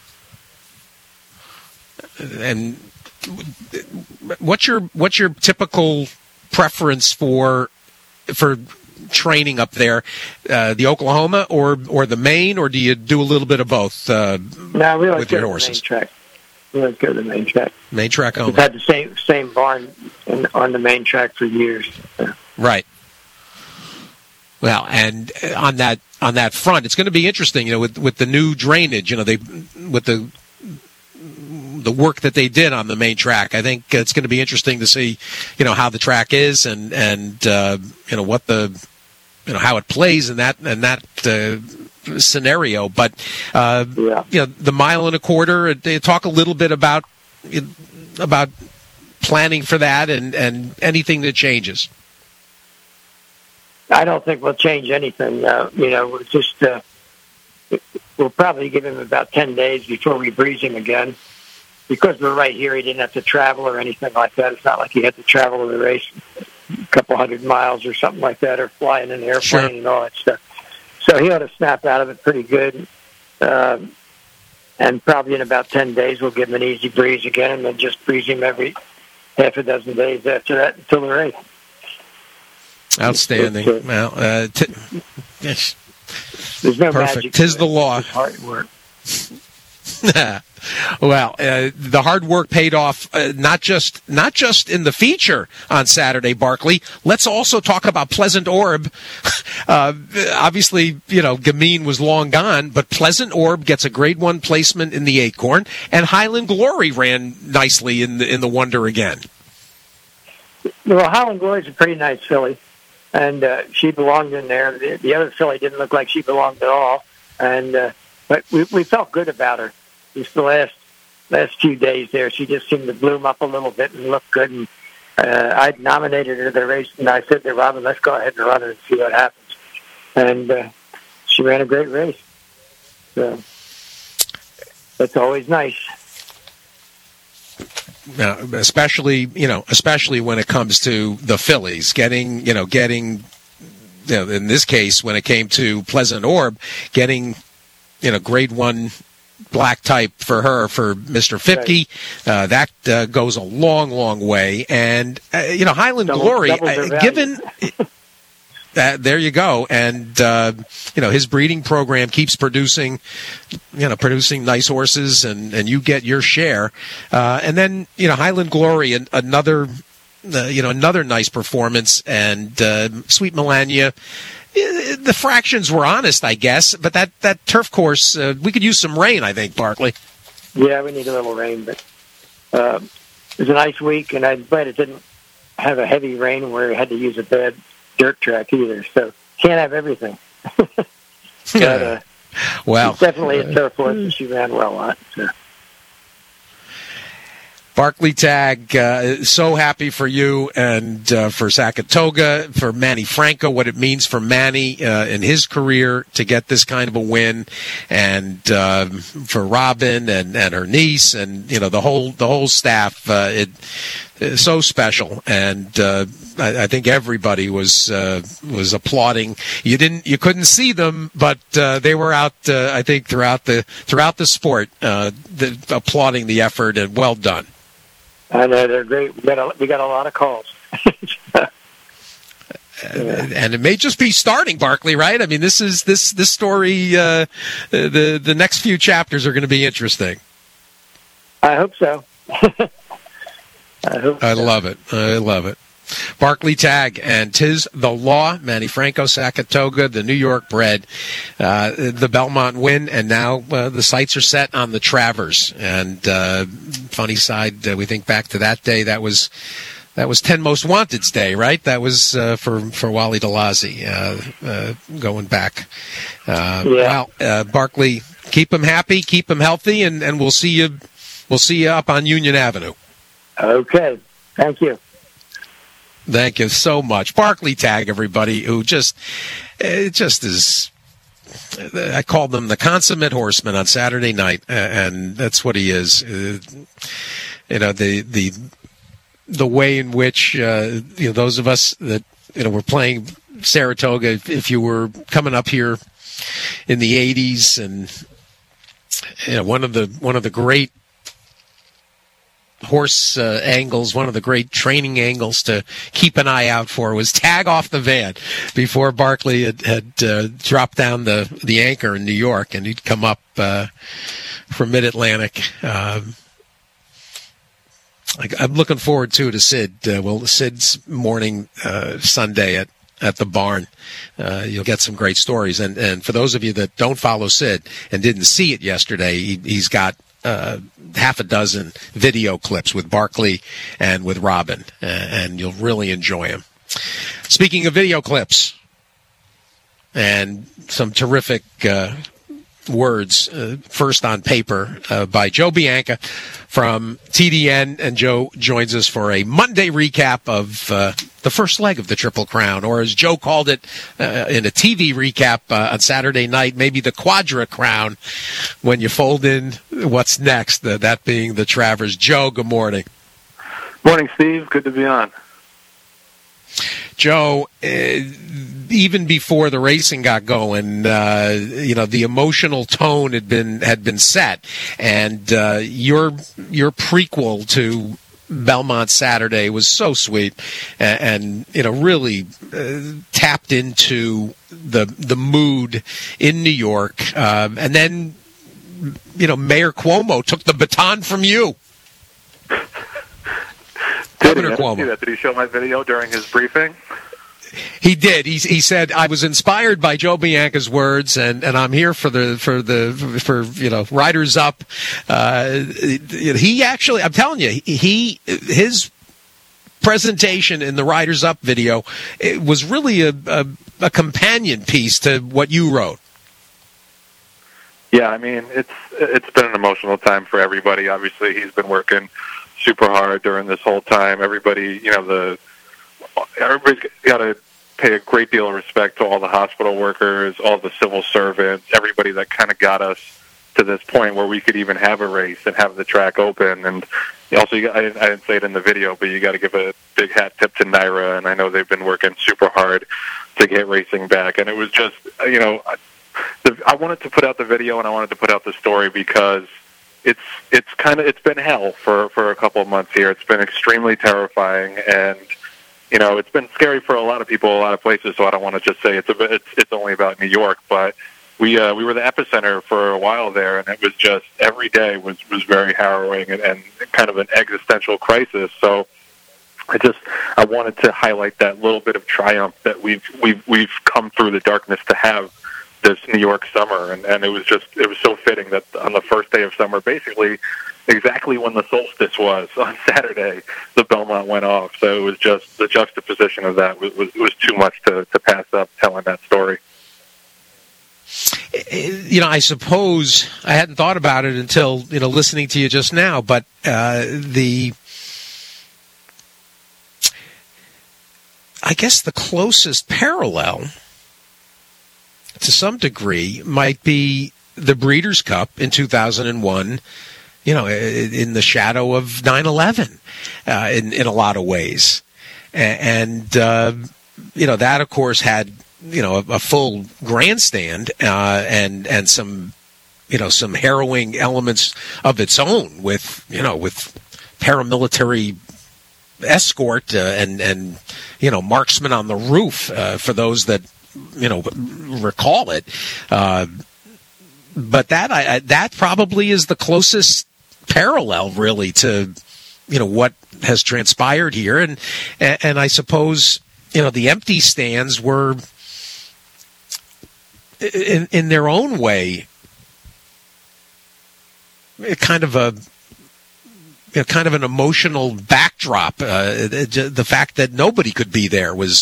And what's your what's your typical preference for for training up there? Uh, the Oklahoma or or the Maine, or do you do a little bit of both? Uh, no, we like with go your to horses. The main track. We like go to the main track. Main track only. We've had the same same barn in, on the main track for years. So. Right. Well, and on that on that front, it's going to be interesting, you know, with with the new drainage, you know, they with the the work that they did on the main track. I think it's going to be interesting to see, you know, how the track is, and and uh, you know what the you know how it plays in that in that uh, scenario. But uh, yeah. you know, the mile and a quarter. They talk a little bit about about planning for that, and and anything that changes. I don't think we'll change anything. Uh, you know, we're just uh, we'll probably give him about ten days before we breeze him again. Because we're right here, he didn't have to travel or anything like that. It's not like he had to travel to the race a couple hundred miles or something like that, or fly in an airplane sure. and all that stuff. So he ought to snap out of it pretty good. Um, and probably in about ten days, we'll give him an easy breeze again, and then just breeze him every half a dozen days after that until the race. Outstanding. It's, uh, well, uh, t- yes. There's no Perfect. magic. Tis the law. It's hard work. Well, uh, the hard work paid off, uh, not just not just in the feature on Saturday, Barkley. Let's also talk about Pleasant Orb. Uh, obviously, you know, Gamine was long gone, but Pleasant Orb gets a grade one placement in the Acorn, and Highland Glory ran nicely in the in the Wonder again. Well, Highland Glory is a pretty nice filly, and uh, she belonged in there. The, the other filly didn't look like she belonged at all, and uh, but we, we felt good about her. Just the last last few days there, she just seemed to bloom up a little bit and look good. And uh, I nominated her to the race, and I said to Robin, "Let's go ahead and run her and see what happens." And uh, she ran a great race. So that's always nice. Now, especially, you know, especially when it comes to the fillies, getting, you know, getting, you know, in this case, when it came to Pleasant Orb, getting, you know, grade one black type for her for Mister fifty, right. uh, that uh, goes a long, long way. And, uh, you know, Highland Double, Glory, uh, given... Uh, there you go, and uh, you know his breeding program keeps producing, you know, producing nice horses, and, and you get your share. Uh, and then you know Highland Glory, an, another, uh, you know, another nice performance, and uh, Sweet Melania. The fractions were honest, I guess, but that that turf course, uh, we could use some rain, I think, Barkley. Yeah, we need a little rain, but uh, it was a nice week, and I'm glad it didn't have a heavy rain where we had to use a bad dirt track either, so can't have everything. But, uh, well, it's definitely a turf horse, and she ran well on it. So. Barkley Tagg, uh, so happy for you and uh, for Sakatoga, for Manny Franco, what it means for Manny uh, in his career to get this kind of a win, and uh, for Robin and, and her niece, and you know the whole the whole staff. Uh, it is so special, and uh, I, I think everybody was uh, was applauding. You didn't, you couldn't see them, but uh, they were out. Uh, I think throughout the throughout the sport, uh, the, applauding the effort, and well done. I know, they're great. We got a, we got a lot of calls. Yeah. And it may just be starting, Barkley, right? I mean, this is this this story. Uh, the the next few chapters are going to be interesting. I hope so. I hope. I so. love it. I love it. Barkley Tagg and Tis the Law, Manny Franco, Sakatoga, the New York bred, uh, the Belmont win, and now uh, the sights are set on the Travers. And uh, funny side, uh, we think back to that day. That was that was ten Most Wanted's day, right? That was uh, for for Wally DeLazzi uh, uh, going back. Uh, yeah. Well, uh, Barkley, keep him happy, keep him healthy, and, and we'll see you. We'll see you up on Union Avenue. Okay. Thank you. Thank you so much. Barkley Tagg, everybody, who just, it just is, I called them the consummate horseman on Saturday night, and that's what he is. Uh, you know, the, the, the way in which, uh, you know, those of us that, you know, were playing Saratoga, if, if you were coming up here in the eighties, and, you know, one of the, one of the great horse uh, angles, one of the great training angles to keep an eye out for was tag off the van before Barkley had, had uh, dropped down the, the anchor in New York, and he'd come up uh, from Mid-Atlantic. Um, I'm looking forward to to Sid. Uh, well, Sid's morning uh, Sunday at at the barn. Uh, you'll get some great stories. And, and for those of you that don't follow Sid and didn't see it yesterday, he, he's got uh, half a dozen video clips with Barkley and with Robin, uh, and you'll really enjoy them. Speaking of video clips and some terrific uh, words, uh, first on paper uh, by Joe Bianca from T D N, and Joe joins us for a Monday recap of uh, the first leg of the Triple Crown, or as Joe called it uh, in a T V recap uh, on Saturday night, maybe the Quadra Crown, when you fold in what's next, uh, that being the Travers. Joe, good morning. Morning, Steve. Good to be on. Joe, uh, even before the racing got going, uh, you know, the emotional tone had been had been set, and uh, your your prequel to Belmont Saturday was so sweet, and, and you know, really uh, tapped into the the mood in New York, um, and then you know, Mayor Cuomo took the baton from you. Governor Cuomo. See that? Did he show my video during his briefing? He did. He, he said, "I was inspired by Joe Bianca's words, and, and I'm here for the for the for you know Riders Up." Uh, he actually, I'm telling you, he his presentation in the Riders Up video, it was really a, a a companion piece to what you wrote. Yeah, I mean, it's it's been an emotional time for everybody. Obviously, he's been working super hard during this whole time. Everybody, you know, the everybody's got to pay a great deal of respect to all the hospital workers, all the civil servants, everybody that kind of got us to this point where we could even have a race and have the track open. And also, you got, I, didn't, I didn't say it in the video, but you got to give a big hat tip to Naira, and I know they've been working super hard to get racing back. And it was just, you know, the, I wanted to put out the video and I wanted to put out the story because it's it's kind of it's been hell for for a couple of months here. It's been extremely terrifying, and you know, it's been scary for a lot of people, a lot of places. So I don't want to just say it's a bit, it's it's only about New York, but we uh, we were the epicenter for a while there, and it was just every day was was very harrowing and, and kind of an existential crisis. So I just I wanted to highlight that little bit of triumph that we've we've we've come through the darkness to have this New York summer, and, and it was just it was so fitting that on the first day of summer, basically exactly when the solstice was on Saturday, the Belmont went off. So it was just the juxtaposition of that was was, was too much to, to pass up telling that story. You know, I suppose I hadn't thought about it until, you know, listening to you just now, but uh, the I guess the closest parallel to some degree might be the Breeders' Cup in two thousand one, you know, in the shadow of nine eleven uh, in, in a lot of ways. And, uh, you know, that, of course, had, you know, a, a full grandstand uh, and and some, you know, some harrowing elements of its own with, you know, with paramilitary escort uh, and, and, you know, marksmen on the roof uh, for those that, you know, recall it. Uh, but that I, I, that probably is the closest parallel, really, to, you know, what has transpired here. And, and, and I suppose, you know, the empty stands were, in, in their own way, kind of a, you know, kind of an emotional backdrop. Uh, the fact that nobody could be there was,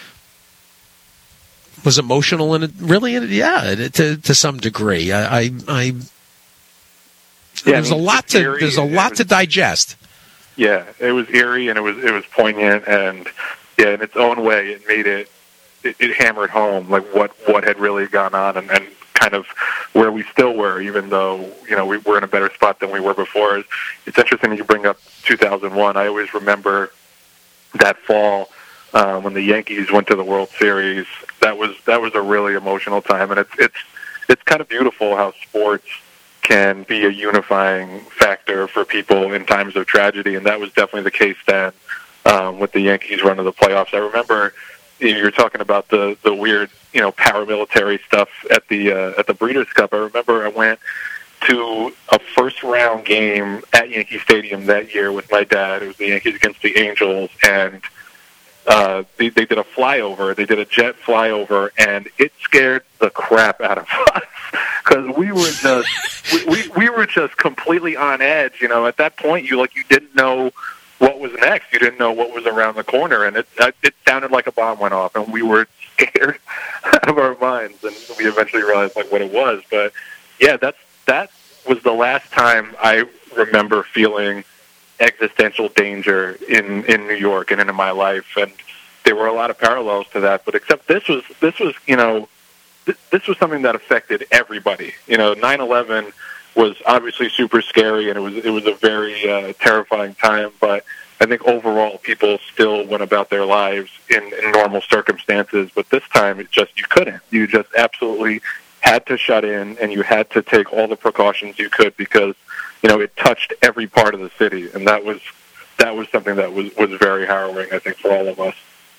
was emotional and really, yeah, to to some degree. I, I, I yeah, there's I mean, a lot to eerie, there's a lot was, to digest. Yeah, it was eerie and it was it was poignant, and yeah, in its own way, it made it it, it hammered home like what what had really gone on and, and kind of where we still were, even though, you know, we were in a better spot than we were before. It's interesting that you bring up two thousand one. I always remember that fall. Uh, when the Yankees went to the World Series, that was that was a really emotional time, and it's it's it's kind of beautiful how sports can be a unifying factor for people in times of tragedy, and that was definitely the case then um, with the Yankees run to the playoffs. I remember you're talking about the the weird, you know, paramilitary stuff at the uh, at the Breeders' Cup. I remember I went to a first round game at Yankee Stadium that year with my dad. It was the Yankees against the Angels, and Uh, they, they did a flyover. They did a jet flyover, and it scared the crap out of us because we were just we, we we were just completely on edge. You know, at that point, you like you didn't know what was next. You didn't know what was around the corner, and it it sounded like a bomb went off, and we were scared out of our minds. And we eventually realized like what it was. But yeah, that's that was the last time I remember feeling existential danger in, in New York and in my life. And there were a lot of parallels to that. But except this was this was you know th- this was something that affected everybody. You know, nine eleven was obviously super scary, and it was it was a very uh, terrifying time. But I think overall, people still went about their lives in, in normal circumstances. But this time, it just you couldn't. You just absolutely had to shut in, and you had to take all the precautions you could because you know it touched every part of the city, and that was that was something that was, was very harrowing, I think, for all of us.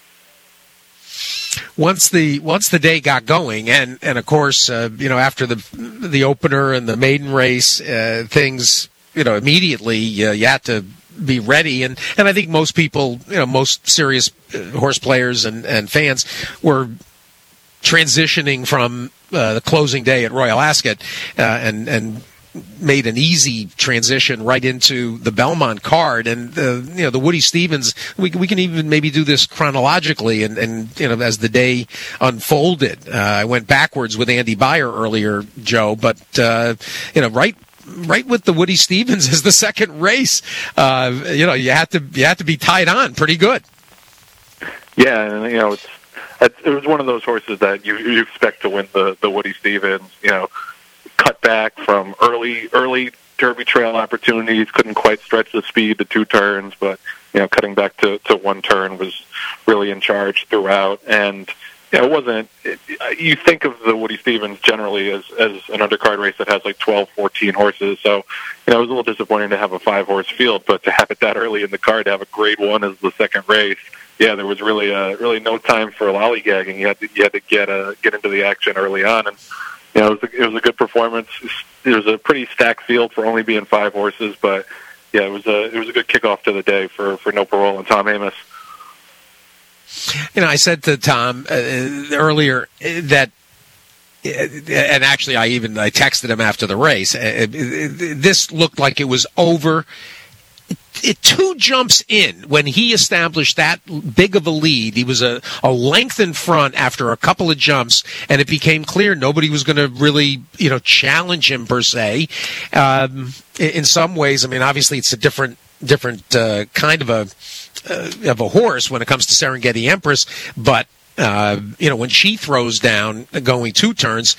Once the once the day got going, and and of course, uh, you know, after the the opener and the maiden race, uh, things, you know, immediately uh, you had to be ready, and, and I think most people, you know, most serious horse players and, and fans were transitioning from uh, the closing day at Royal Ascot, uh, and and made an easy transition right into the Belmont card, and uh, you know the Woody Stephens. We we can even maybe do this chronologically, and, and you know as the day unfolded. Uh, I went backwards with Andy Beyer earlier, Joe, but uh, you know right. Right with the Woody Stephens as the second race, uh, you know you had to you had to be tied on pretty good. Yeah, and you know it's, it's it was one of those horses that you you expect to win the the Woody Stephens. You know, cut back from early early Derby Trail opportunities, couldn't quite stretch the speed to two turns, but you know cutting back to, to one turn was really in charge throughout. And yeah, it wasn't. It, you think of the Woody Stephens generally as as an undercard race that has like twelve, fourteen horses. So, you know, it was a little disappointing to have a five horse field, but to have it that early in the card, to have a grade one as the second race, yeah, there was really uh, really no time for lollygagging. You had to you had to get uh, get into the action early on, and you know, it was a, it was a good performance. It was a pretty stacked field for only being five horses, but yeah, it was a it was a good kickoff to the day for for No Parole and Tom Amoss. You know, I said to Tom uh, earlier that, and actually I even I texted him after the race, uh, this looked like it was over. It, two jumps in when he established that big of a lead. He was a, a length in front after a couple of jumps, and it became clear nobody was going to really, you know, challenge him per se. Um, in some ways, I mean, obviously it's a different different uh, kind of a uh, of a horse when it comes to Serengeti Empress, but Uh, you know, when she throws down going two turns,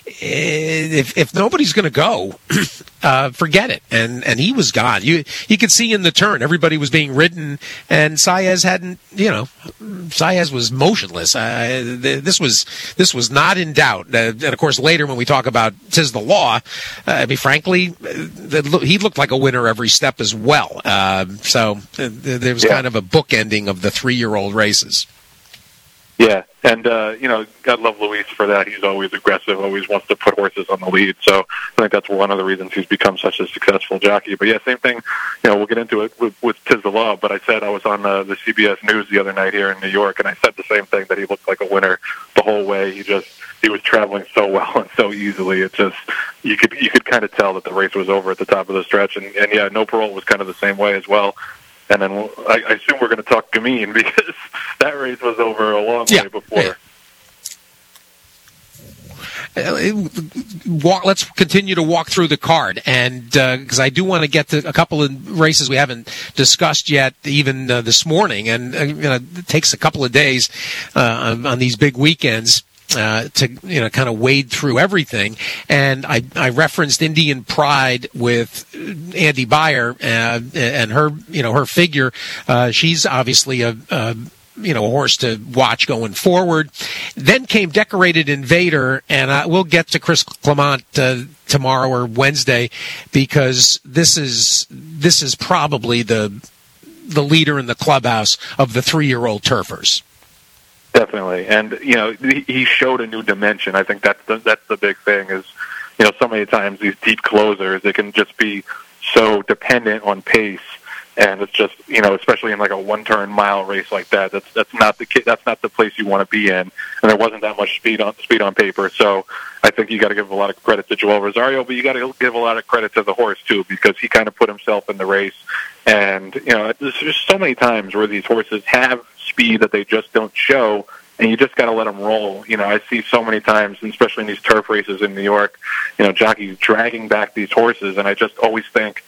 if if nobody's going to go, uh, forget it. And and he was gone. You you could see in the turn, everybody was being ridden, and Saez hadn't. You know, Saez was motionless. Uh, this was this was not in doubt. Uh, and of course, later when we talk about 'Tis the Law, uh, I mean, frankly, uh, he looked like a winner every step as well. Uh, so uh, there was yeah. kind of a bookending of the three-year-old races. Yeah, and, uh, you know, God love Luis for that. He's always aggressive, always wants to put horses on the lead. So I think that's one of the reasons he's become such a successful jockey. But, yeah, same thing, you know, we'll get into it with, with 'Tis the Law. But I said I was on uh, the C B S News the other night here in New York, and I said the same thing, that he looked like a winner the whole way. He just, he was traveling so well and so easily. It just, you could you could kind of tell that the race was over at the top of the stretch. And, and yeah, No Parole was kind of the same way as well. And then we'll, I, I assume we're going to talk Gamine because that race was over a long yeah. way before. Uh, walk, let's continue to walk through the card, and because uh, I do want to get to a couple of races we haven't discussed yet, even uh, this morning, and uh, you know, it takes a couple of days uh, on, on these big weekends. Uh, to you know, kind of wade through everything, and I, I referenced Indian Pride with Andy Beyer uh, and her, you know, her figure. Uh, she's obviously a, a you know a horse to watch going forward. Then came Decorated Invader, and I, we'll get to Chris Clement uh, tomorrow or Wednesday because this is this is probably the the leader in the clubhouse of the three-year-old turfers. Definitely, and you know he showed a new dimension. I think that's the, that's the big thing. Is you know so many times these deep closers, they can just be so dependent on pace, and it's just you know especially in like a one-turn mile race like that. That's that's not the that's not the place you want to be in, and there wasn't that much speed on speed on paper. So I think you got to give a lot of credit to Joel Rosario, but you got to give a lot of credit to the horse too because he kind of put himself in the race. And you know there's just so many times where these horses have speed that they just don't show, and you just got to let them roll. You know, I see so many times, especially in these turf races in New York, you know, jockeys dragging back these horses, and I just always think,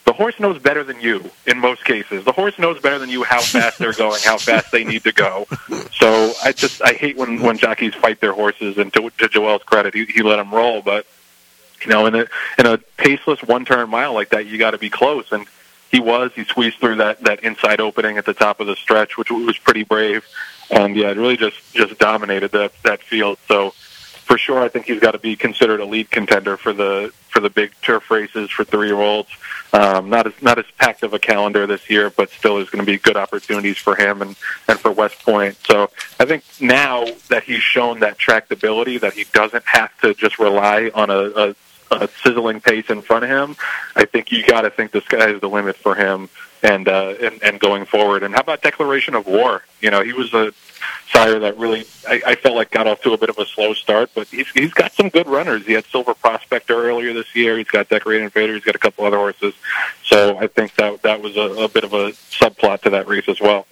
the horse knows better than you in most cases. The horse knows better than you how fast they're going, how fast they need to go. So I just I hate when, when jockeys fight their horses, and to, to Joel's credit, he, he let them roll. But, you know, in a, in a paceless one-turn mile like that, you got to be close. And he was. He squeezed through that, that inside opening at the top of the stretch, which was pretty brave. And, yeah, it really just, just dominated that, that field. So, for sure, I think he's got to be considered a lead contender for the for the big turf races for three-year-olds. Um, not as not as packed of a calendar this year, but still there's going to be good opportunities for him and, and for West Point. So I think now that he's shown that tractability, that he doesn't have to just rely on a, a, a sizzling pace in front of him, I think you got to think the sky is the limit for him and, uh, and and going forward. And how about Declaration of War? You know, he was a sire that really, I, I felt like got off to a bit of a slow start, but he's he's got some good runners. He had Silver Prospector earlier this year. He's got Decorated Invader. He's got a couple other horses. So I think that that was a, a bit of a subplot to that race as well.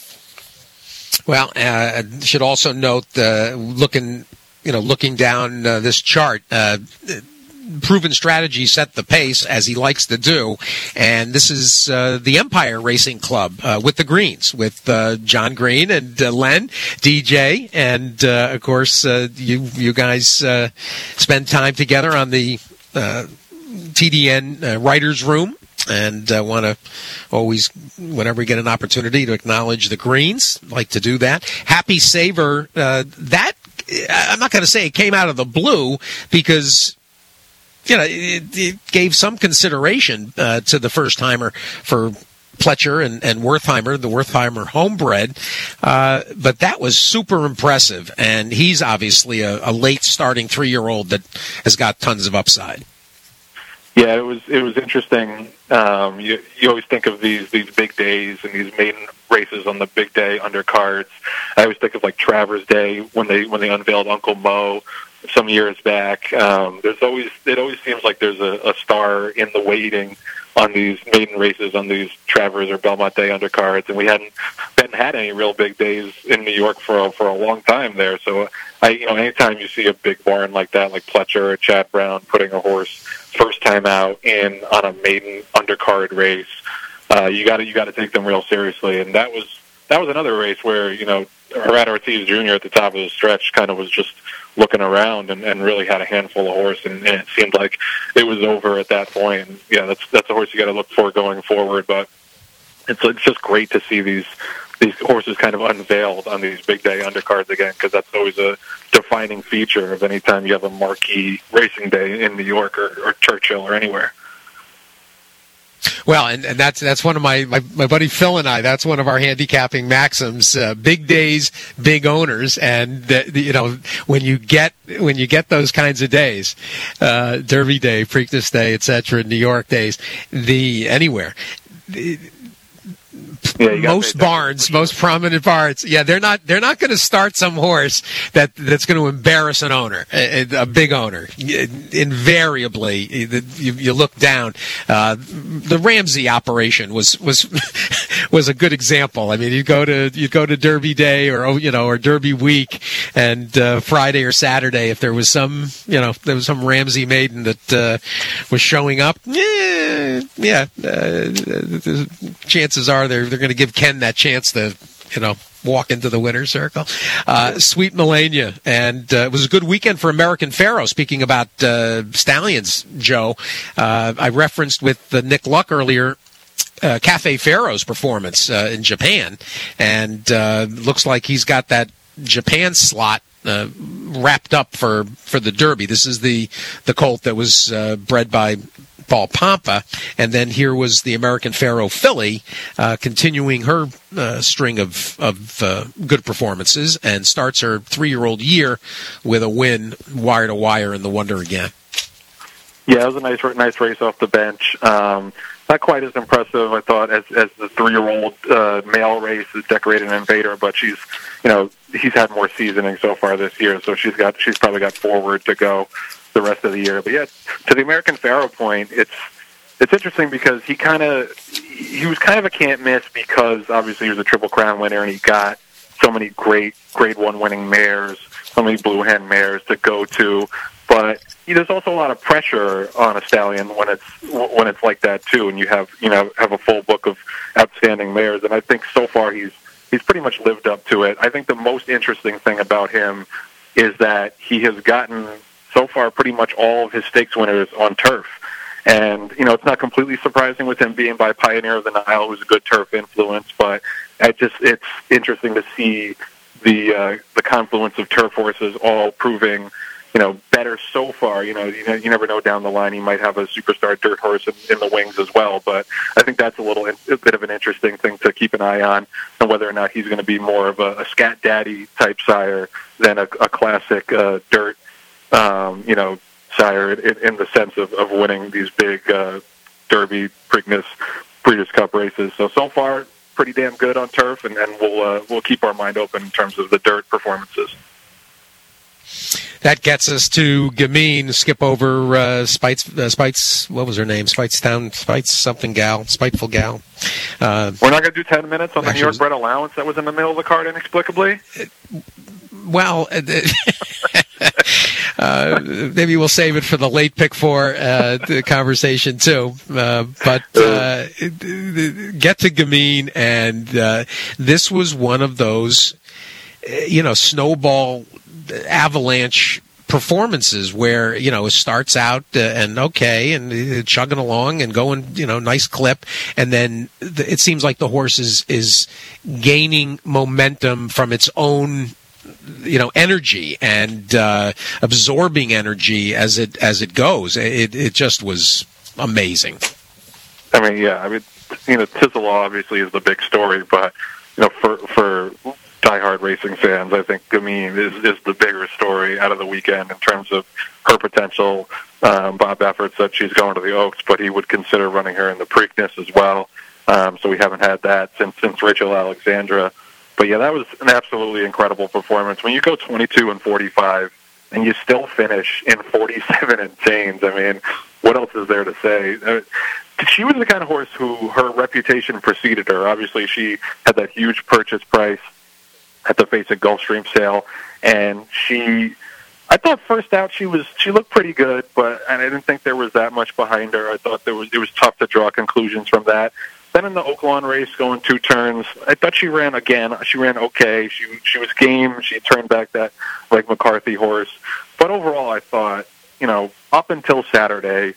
Well, uh, I should also note, uh, looking, you know, looking down uh, this chart, uh, Proven Strategy set the pace, as he likes to do, and this is uh, the Empire Racing Club uh, with the Greens, with uh, John Green and uh, Len, D J, and uh, of course uh, you you guys uh, spend time together on the uh, T D N uh, Writers Room, and uh, want to always, whenever we get an opportunity, to acknowledge the Greens. Like to do that. Happy Saver, uh, that I'm not going to say it came out of the blue, because you know, it, it gave some consideration uh, to the first-timer for Pletcher and, and Wertheimer, the Wertheimer homebred. Uh, but that was super impressive, and he's obviously a, a late starting three-year-old that has got tons of upside. Yeah, it was it was interesting. Um, you you always think of these these big days and these maiden races on the big day undercards. I always think of like Travers Day when they when they unveiled Uncle Mo some years back. Um, there's always it always seems like there's a, a star in the waiting on these maiden races, on these Travers or Belmont Day undercards, and we hadn't hadn't had any real big days in New York for a, for a long time there. So I you know anytime you see a big barn like that, like Pletcher or Chad Brown putting a horse first time out in on a maiden undercard race, uh, you got to you got to take them real seriously. And that was that was another race where you know Herrera Ortiz Junior at the top of the stretch kind of was just looking around and, and really had a handful of horse, and, and it seemed like it was over at that point. And yeah, that's that's a horse you got to look for going forward. But it's it's just great to see these these horses kind of unveiled on these big day undercards again, because that's always a defining feature of any time you have a marquee racing day in New York or, or Churchill or anywhere. Well, and, and that's that's one of my, my, my buddy Phil and I, that's one of our handicapping maxims, uh, big days, big owners. And, uh, you know, when you get when you get those kinds of days, uh, Derby Day, Preakness Day, et cetera, New York days, the anywhere, the, Yeah, most barns, most prominent barns. Yeah, they're not. They're not going to start some horse that that's going to embarrass an owner, a, a big owner. Invariably, you, you look down. Uh, the Ramsey operation was was was a good example. I mean, you go to you go to Derby Day or you know or Derby Week, and uh, Friday or Saturday, if there was some you know there was some Ramsey maiden that uh, was showing up. Yeah, yeah. Uh, chances are they're they're going to give Ken that chance to, you know, walk into the winner's circle. Uh, Sweet Melania, and uh, it was a good weekend for American Pharoah. Speaking about uh, stallions, Joe, uh, I referenced with uh, Nick Luck earlier uh, Cafe Pharaoh's performance uh, in Japan, and uh, looks like he's got that Japan slot uh, wrapped up for, for the Derby. This is the, the colt that was uh, bred by Paul Pompa, and then here was the American Pharoah filly uh, continuing her uh, string of, of uh, good performances, and starts her three-year-old year with a win wire to wire in the Wonder Again. Yeah, it was a nice nice race off the bench. Um, not quite as impressive, I thought, as as the three-year-old uh, male race is Decorated Invader, but she's, you know, he's had more seasoning so far this year, so she's got she's probably got forward to go the rest of the year. But yeah, to the American Pharoah point, it's it's interesting because he kind of he was kind of a can't miss, because obviously he was a Triple Crown winner and he got so many great Grade One winning mares, so many Blue Hen mares to go to. But there's also a lot of pressure on a stallion when it's when it's like that too, and you have you know have a full book of outstanding mares. And I think so far he's he's pretty much lived up to it. I think the most interesting thing about him is that he has gotten so far pretty much all of his stakes winners on turf. And, you know, it's not completely surprising with him being by Pioneer of the Nile, who's a good turf influence, but I just it's interesting to see the uh, the confluence of turf horses all proving, you know, better so far. You know, you, know, you never know down the line he might have a superstar dirt horse in, in the wings as well, but I think that's a little a bit of an interesting thing to keep an eye on, and whether or not he's going to be more of a, a scat daddy type sire than a, a classic uh, dirt, um, you know, sire in, in the sense of, of winning these big uh, Derby, Preakness, Breeders' Cup races. So, so far, pretty damn good on turf, and, and we'll uh, we'll keep our mind open in terms of the dirt performances. That gets us to Gamine. Skip over uh, Spites, uh, Spites, what was her name? Spitestown, Spites something gal, Spiteful gal. Uh, We're not going to do ten minutes on the New York bred allowance that was in the middle of the card inexplicably? Well, uh, maybe we'll save it for the late pick four uh, the conversation too. Uh, but uh, get to Gamine, and uh, this was one of those, you know, snowball avalanche performances where, you know, it starts out uh, and okay and uh, chugging along and going, you know, nice clip, and then the, it seems like the horse is is gaining momentum from its own, you know, energy and uh, absorbing energy as it as it goes. It it just was amazing. I mean, yeah, I mean, you know, Tizelaw obviously is the big story, but you know, for for diehard racing fans, I think Gamine is is the bigger story out of the weekend in terms of her potential. Um, Bob Baffert said she's going to the Oaks, but he would consider running her in the Preakness as well. Um, so we haven't had that since since Rachel Alexandra. But yeah, that was an absolutely incredible performance. When you go twenty-two and forty-five and you still finish in forty-seven and change, I mean, what else is there to say? Uh, she was the kind of horse who her reputation preceded her. Obviously, she had that huge purchase price at the Face It Gulfstream sale, and she, I thought first out she was she looked pretty good, but and I didn't think there was that much behind her. I thought there was it was tough to draw conclusions from that. Then in the Oaklawn race, going two turns, I thought she ran again. She ran okay. She she was game. She turned back that like McCarthy horse. But overall, I thought, you know, up until Saturday,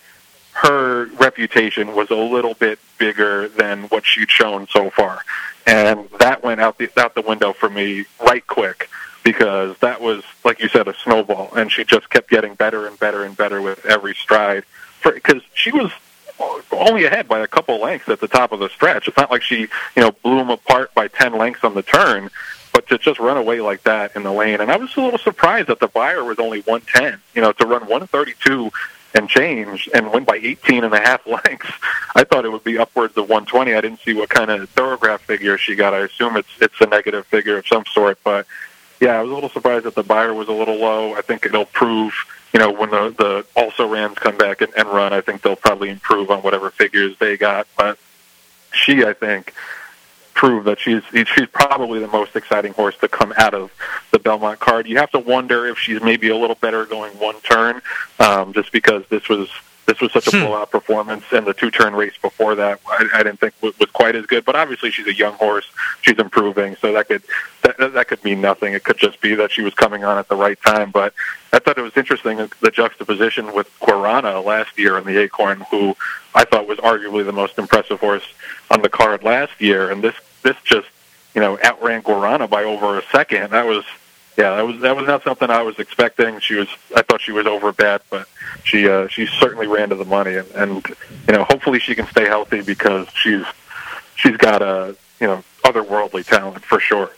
her reputation was a little bit bigger than what she'd shown so far. And that went out the, out the window for me right quick, because that was, like you said, a snowball. And she just kept getting better and better and better with every stride. Because she was only ahead by a couple lengths at the top of the stretch. It's not like she, you know, blew them apart by ten lengths on the turn, but to just run away like that in the lane. And I was a little surprised that the buyer was only one ten, you know, to run one thirty-two and change and win by eighteen and a half lengths. I thought it would be upwards of one twenty. I didn't see what kind of Thorograph figure she got. I assume it's it's a negative figure of some sort. But, yeah, I was a little surprised that the buyer was a little low. I think it'll prove, you know, when the, the also Rams come back and, and run, I think they'll probably improve on whatever figures they got. But she, I think, proved that she's she's probably the most exciting horse to come out of the Belmont card. You have to wonder if she's maybe a little better going one turn, um, just because this was this was such a blowout performance, and the two turn race before that I, I didn't think was, was quite as good. But obviously she's a young horse; she's improving, so that could that, that could mean nothing. It could just be that she was coming on at the right time. But I thought it was interesting the juxtaposition with Guarana last year in the Acorn, who I thought was arguably the most impressive horse on the card last year, and this this just, you know, outran Guarana by over a second. That was, yeah, that was that was not something I was expecting. She was, I thought she was over bad, but she uh, she certainly ran to the money, and, and you know, hopefully she can stay healthy, because she's she's got a, you know, otherworldly talent for sure.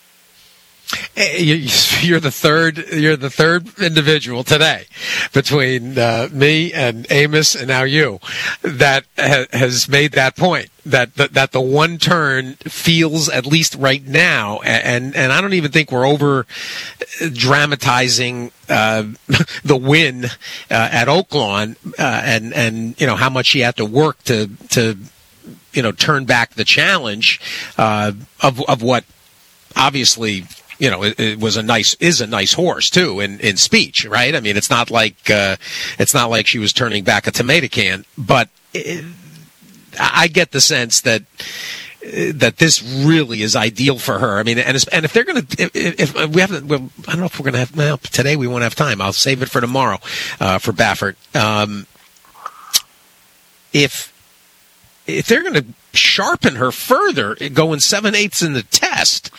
You're the third. You're the third individual today, between uh, me and Amos and now you, that ha- has made that point. That, that that the one turn feels, at least right now, and and I don't even think we're over dramatizing uh, the win uh, at Oaklawn, uh, and and you know how much she had to work to to you know turn back the challenge uh, of of what obviously you know, it, it was a nice, is a nice horse too in, in speech, right? I mean, it's not like, uh, it's not like she was turning back a tomato can, but it, I get the sense that, that this really is ideal for her. I mean, and if, and if they're going to, if, if we haven't, well, I don't know if we're going to have, well, today we won't have time. I'll save it for tomorrow, uh, for Baffert. Um, if, if they're going to sharpen her further, going seven eighths in the test,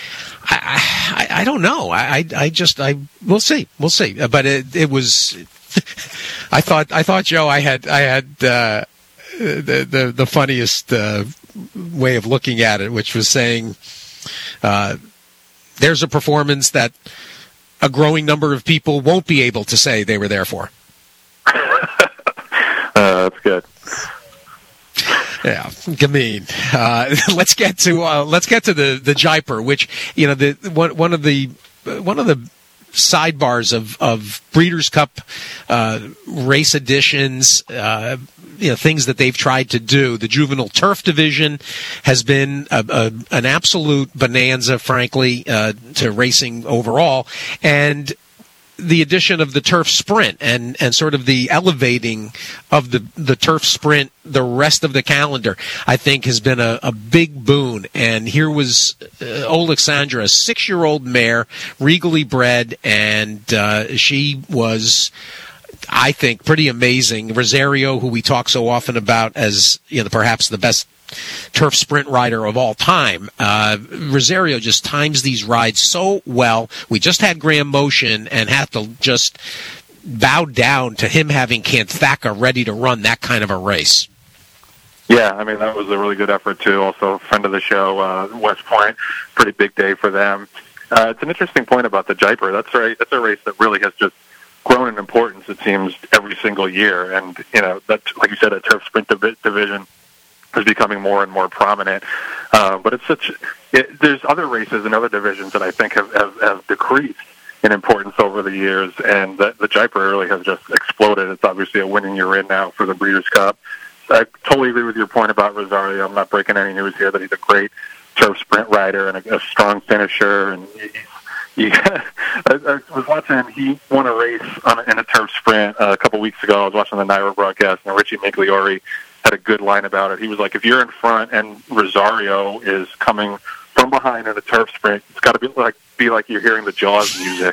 I, I, I don't know. I, I just, I, we'll see, we'll see. But it, it was, I thought, I thought, Joe, I had, I had, uh, the, the, the funniest, uh, way of looking at it, which was saying, uh, there's a performance that a growing number of people won't be able to say they were there for. uh, that's good. Yeah, Gameen. Uh, let's get to uh, let's get to the the Jaipur, which, you know, the one one of the one of the sidebars of of Breeders' Cup uh, race editions, uh, you know, things that they've tried to do. The juvenile turf division has been a, a, an absolute bonanza, frankly, uh, to racing overall, and the addition of the turf sprint and, and sort of the elevating of the, the turf sprint, the rest of the calendar, I think has been a, a big boon. And here was uh, Alexandra, a six-year-old mare, regally bred, and uh, she was, I think, pretty amazing. Rosario, who we talk so often about as, you know, perhaps the best turf sprint rider of all time. Uh, Rosario just times these rides so well. We just had Graham Motion and have to just bow down to him having Canthaka ready to run that kind of a race. Yeah, I mean, that was a really good effort, too. Also, friend of the show, uh, West Point, pretty big day for them. Uh, it's an interesting point about the Jaipur. That's right. That's a race that really has just grown in importance, it seems, every single year. And, you know, that's, like you said, a turf sprint div- division is becoming more and more prominent. Uh, but it's such, it, there's other races in other divisions that I think have, have, have decreased in importance over the years, and the, the Jaipur really has just exploded. It's obviously a winning year in now for the Breeders' Cup. I totally agree with your point about Rosario. I'm not breaking any news here that he's a great turf sprint rider and a, a strong finisher. And he, he, I, I was watching, he won a race on a, in a turf sprint uh, a couple weeks ago. I was watching the Nairo broadcast, and Richie Migliori had a good line about it. He was like, if you're in front and Rosario is coming from behind in a turf sprint, it's got to be like be like you're hearing the Jaws music.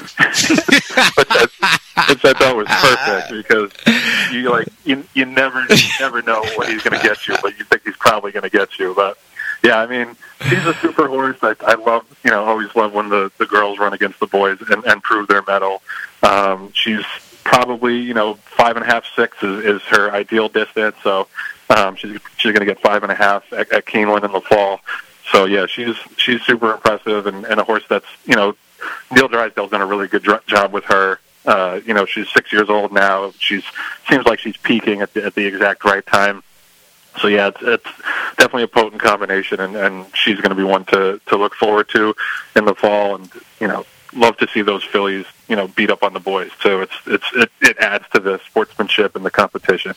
which, I, which I thought was perfect, because you like you you never you never know when he's going to get you, but you think he's probably going to get you. But yeah, I mean, he's a super horse. I, I love, you know, always love when the, the girls run against the boys and, and prove their mettle. Um, she's probably, you know, five and a half, six is, is her ideal distance. So um, she's she's going to get five and a half at, at Keeneland in the fall. So yeah, she's she's super impressive, and, and a horse that's, you know, Neil Drysdale's done a really good dr- job with her. Uh, you know, she's six years old now. She's seems like she's peaking at the, at the exact right time. So yeah, it's, it's definitely a potent combination, and, and she's going to be one to, to look forward to in the fall. And, you know, love to see those fillies, you know, beat up on the boys too. It's it's it, it adds to the sportsmanship and the competition.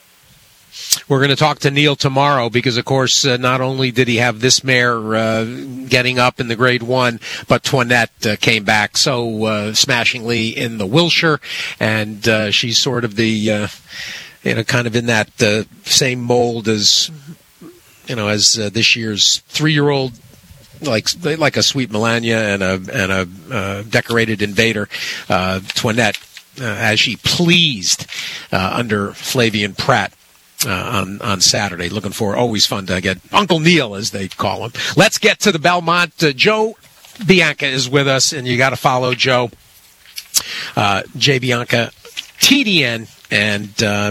We're going to talk to Neil tomorrow because, of course, uh, not only did he have this mare uh, getting up in the Grade One, but Toinette uh, came back so uh, smashingly in the Wilshire, and uh, she's sort of the, uh, you know, kind of in that uh, same mold as, you know, as uh, this year's three-year-old, like like a Sweet Melania and a and a uh, decorated Invader, uh, Toinette, uh, as she pleased uh, under Flavian Pratt. Uh, on, on Saturday. Looking for, always fun to get Uncle Neil, as they call him. Let's get to the Belmont. Uh, Joe Bianca is with us, and you got to follow Joe, uh, J Bianca T D N, and uh,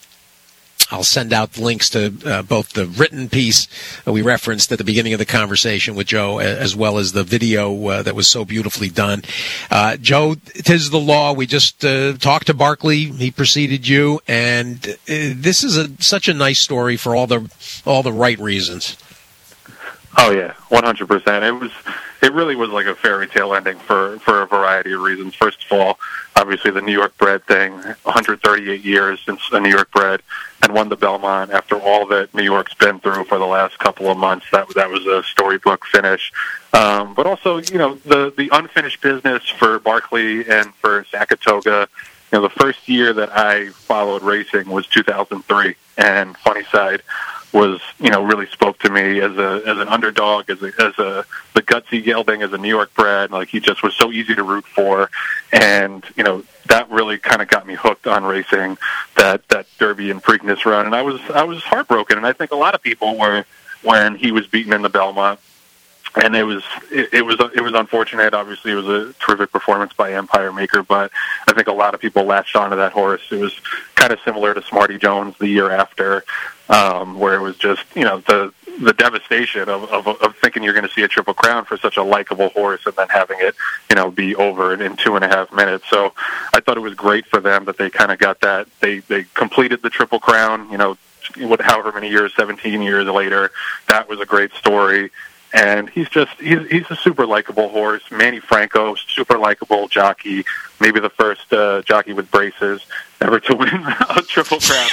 I'll send out the links to uh, both the written piece that we referenced at the beginning of the conversation with Joe, as well as the video uh, that was so beautifully done. Uh, Joe, 'tis the law. We just uh, talked to Barkley. He preceded you, and uh, this is a, such a nice story for all the all the right reasons. Oh yeah, one hundred percent. It was it really was like a fairy tale ending for, for a variety of reasons. First of all, obviously the New York bred thing, one hundred thirty-eight years since the New York bred, and won the Belmont after all that New York's been through for the last couple of months. That that was a storybook finish. Um, but also, you know, the, the unfinished business for Barkley and for Sakatoga. You know, the first year that I followed racing was two thousand three, and Funny Side was, you know, really spoke to me as a as an underdog, as a as a the gutsy gelding, as a New York bred. Like, he just was so easy to root for, and you know, that really kind of got me hooked on racing, that that Derby and Preakness run, and I was I was heartbroken, and I think a lot of people were when he was beaten in the Belmont. And it was it, it was it was unfortunate. Obviously, it was a terrific performance by Empire Maker, but I think a lot of people latched onto that horse. It was kind of similar to Smarty Jones the year after, um, where it was just, you know, the the devastation of, of of thinking you're going to see a Triple Crown for such a likable horse, and then having it, you know, be over in, in two and a half minutes. So I thought it was great for them that they kind of got that. They they completed the Triple Crown, you know, however many years, seventeen years later. That was a great story. And he's just, he's, he's a super likable horse. Manny Franco, super likable jockey, maybe the first uh, jockey with braces ever to win a Triple Crown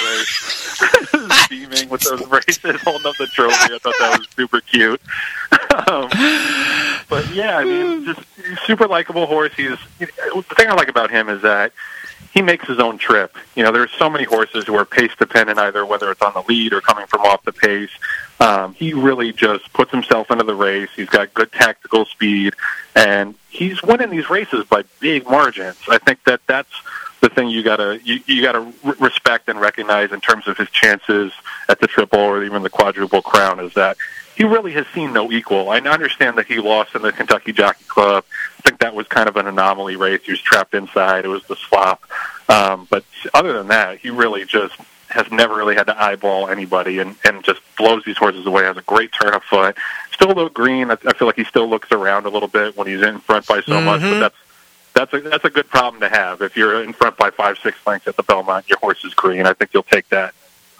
race. Beaming with those braces, holding up the trophy. I thought that was super cute. um, but yeah, I mean, just super likable horse. He's, the thing I like about him is that he makes his own trip. You know, there's so many horses who are pace dependent, either whether it's on the lead or coming from off the pace. Um, he really just puts himself into the race. He's got good tactical speed, and he's winning these races by big margins. I think that that's the thing you gotta you, you gotta re- respect and recognize in terms of his chances at the Triple or even the Quadruple Crown, is that he really has seen no equal. I understand that he lost in the Kentucky Jockey Club. I think that was kind of an anomaly race. He was trapped inside. It was the slop. Um, but other than that, he really just has never really had to eyeball anybody, and, and just blows these horses away, has a great turn of foot. Still a little green. I, I feel like he still looks around a little bit when he's in front by so mm-hmm. much, but that's that's a, that's a good problem to have. If you're in front by five, six lengths at the Belmont, your horse is green. I think you'll take that.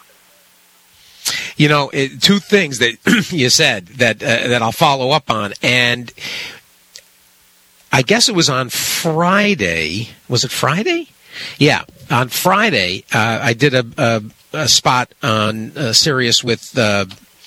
You know, it, two things that you said that uh, that I'll follow up on, and I guess it was on Friday. Was it Friday? Yeah, on Friday, uh, I did a, a, a spot on uh, Sirius with. Uh,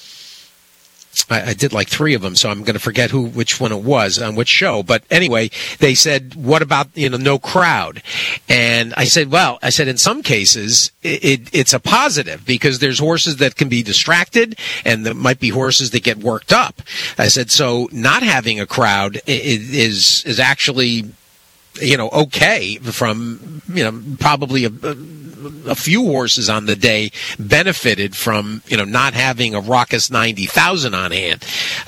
I, I did like three of them, so I'm going to forget who, which one it was on which show. But anyway, they said, "What about, you know, no crowd?" And I said, "Well, I said in some cases it, it, it's a positive, because there's horses that can be distracted, and there might be horses that get worked up." I said, "So not having a crowd is is actually, you know, okay from, you know, probably a, a, a few horses on the day benefited from, you know, not having a raucous ninety thousand on hand."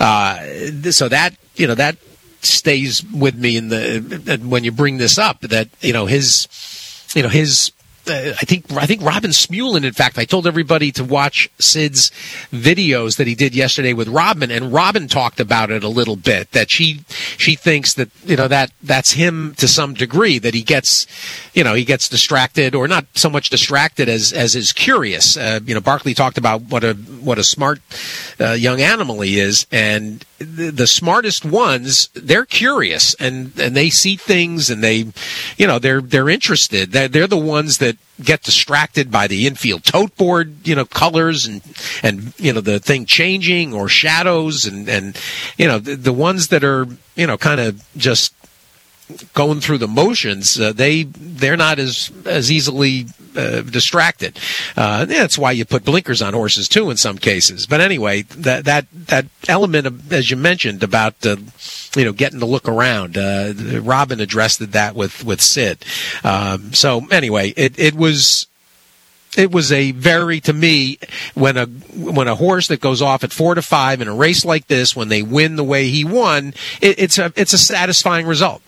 Uh, so that, you know, that stays with me in the, when you bring this up, that, you know, his, you know, his, Uh, I think I think Robin Smulin, in fact, I told everybody to watch Sid's videos that he did yesterday with Robin, and Robin talked about it a little bit, that she she thinks that, you know, that that's him to some degree, that he gets, you know, he gets distracted, or not so much distracted as as is curious. Uh, you know, Barkley talked about what a what a smart uh, young animal he is, and the, the smartest ones, they're curious, and, and they see things, and they, you know, they're they're interested. They're, they're the ones that get distracted by the infield tote board, you know, colors and, and, you know, the thing changing, or shadows, and, and, you know, the, the ones that are, you know, kind of just going through the motions, uh, they, they're not as, as easily uh, distracted. Uh, that's why you put blinkers on horses too in some cases. But anyway, that, that, that element of, as you mentioned, about, uh, you know, getting to look around, uh, Robin addressed that with, with Sid. Um, so anyway, it, it was, It was a very, to me, when a when a horse that goes off at four to five in a race like this, when they win the way he won, it, it's a it's a satisfying result.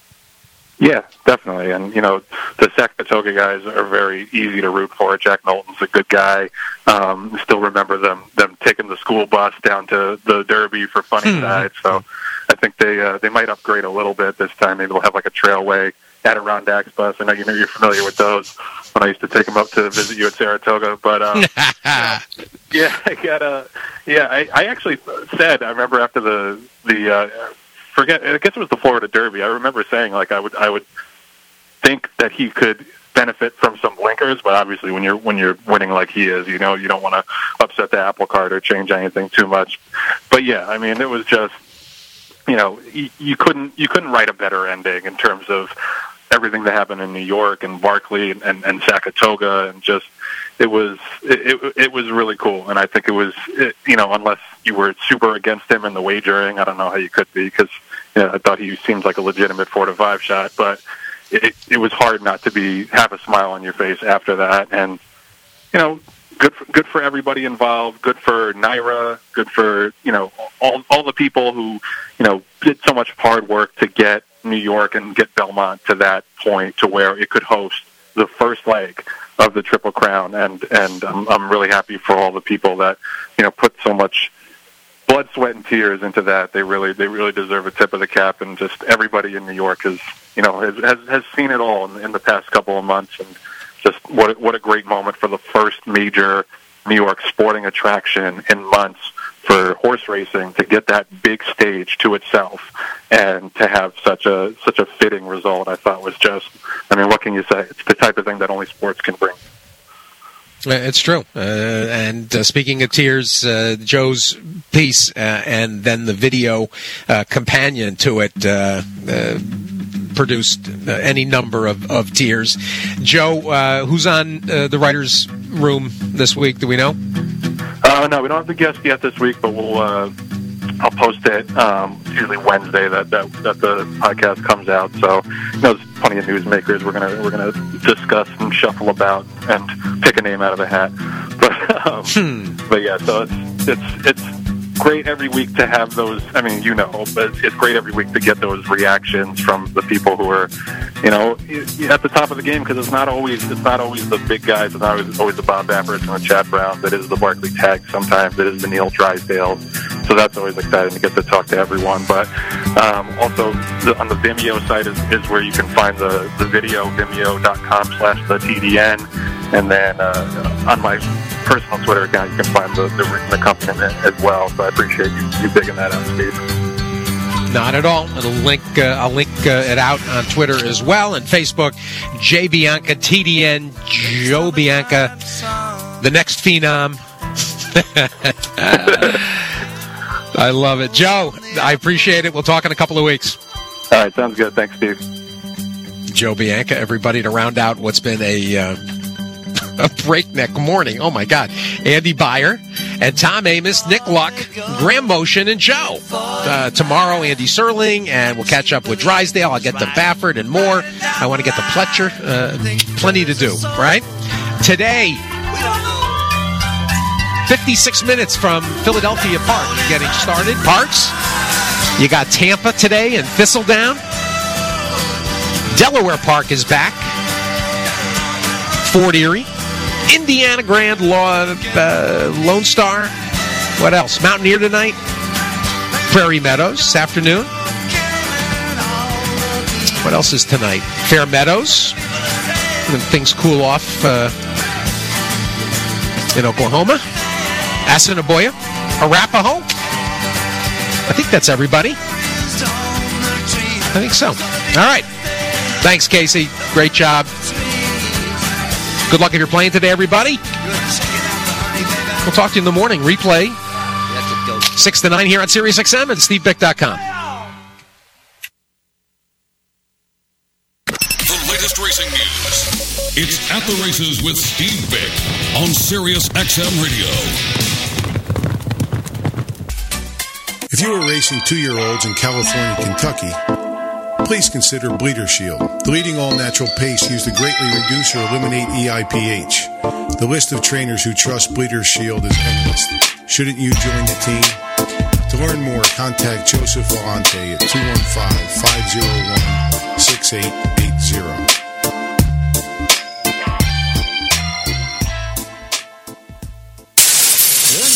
Yeah, definitely. And, you know, the Sakatoga guys are very easy to root for. Jack Knowlton's a good guy. Um, still remember them them taking the school bus down to the Derby for Funny Side. So I think they uh, they might upgrade a little bit this time. Maybe they'll have like a Trailway Adirondacks bus. I know you know you're familiar with those. When I used to take them up to visit you at Saratoga, but um, yeah, I got a yeah. I, I actually said, I remember after the the uh, forget. I guess it was the Florida Derby. I remember saying like I would I would think that he could benefit from some blinkers, but obviously when you're when you're winning like he is, you know, you don't want to upset the apple cart or change anything too much. But yeah, I mean, it was just, you know, you, you couldn't you couldn't write a better ending in terms of everything that happened in New York and Barkley and, and, and Saratoga, and just it was it, it it was really cool. And I think it was it, you know, unless you were super against him in the wagering, I don't know how you could be, because you know, I thought he seemed like a legitimate four to five shot, but It, it was hard not to be have a smile on your face after that, and you know, good for, good for everybody involved. Good for Naira. Good for you know all all the people who you know did so much hard work to get New York and get Belmont to that point to where it could host the first leg of the Triple Crown, and and I'm, I'm really happy for all the people that you know put so much blood, sweat, and tears into that. They really, they really deserve a tip of the cap, and just everybody in New York has, you know, has has, has seen it all in, in the past couple of months, and just what what a great moment for the first major New York sporting attraction in months for horse racing to get that big stage to itself and to have such a such a fitting result. I thought was just, I mean, what can you say? It's the type of thing that only sports can bring. It's true. Uh, and uh, speaking of tears, uh, Joe's piece uh, and then the video uh, companion to it uh, uh, produced uh, any number of, of tears. Joe, uh, who's on uh, the writer's room this week? Do we know? Uh, no, we don't have the guest yet this week, but we'll uh, I'll post it. Um, it's usually Wednesday that, that that the podcast comes out. So you know, there's plenty of newsmakers we're gonna we're gonna discuss and shuffle about and pick a name out of a hat. But um, hmm. but yeah, so it's it's it's great every week to have those. I mean, you know, but it's great every week to get those reactions from the people who are, you know, at the top of the game, because it's not always it's not always the big guys. It's not always, always the Bob Bafferts and the Chad Browns. It is the Barkley Tag. Sometimes it is the Neil Drysdales. So that's always exciting to get to talk to everyone. But um, also the, on the Vimeo site is, is where you can find the, the video, vimeo.com slash the TDN. And then uh, on my personal Twitter account, you can find the, the written accompaniment as well. So I appreciate you, you digging that out, Steve. Not at all. It'll link. Uh, I'll link uh, it out on Twitter as well and Facebook. J Bianca T D N, Joe Bianca, the next phenom. I love it, Joe. I appreciate it. We'll talk in a couple of weeks. All right, sounds good. Thanks, Steve. Joe Bianca, everybody, to round out what's been a. Uh, A breakneck morning. Oh, my God. Andy Beyer and Tom Amos, Nick Luck, Graham Motion, and Joe. Uh, tomorrow, Andy Serling, and we'll catch up with Drysdale. I'll get to Baffert and more. I want to get to Pletcher. Uh, plenty to do, right? Today, fifty-six minutes from Philadelphia Park getting started. Parks, you got Tampa today and Thistledown. Delaware Park is back. Fort Erie. Indiana Grand Law, uh, Lone Star. What else? Mountaineer tonight. Prairie Meadows this afternoon. What else is tonight? Fair Meadows. When things cool off uh, in Oklahoma. Assiniboia. Arapahoe. I think that's everybody. I think so. All right. Thanks, Casey. Great job. Good luck if you're playing today, everybody. We'll talk to you in the morning. Replay six to nine here on Sirius X M and Steve Bick dot com. The latest racing news. It's At the Races with Steve Bick on Sirius X M Radio. If you are racing two-year-olds in California, Kentucky, please consider Bleeder Shield, the leading all-natural paste used to greatly reduce or eliminate E I P H. The list of trainers who trust Bleeder Shield is endless. Shouldn't you join the team? To learn more, contact Joseph Vellante at two one five, five oh one, six eight eight zero. Learn the business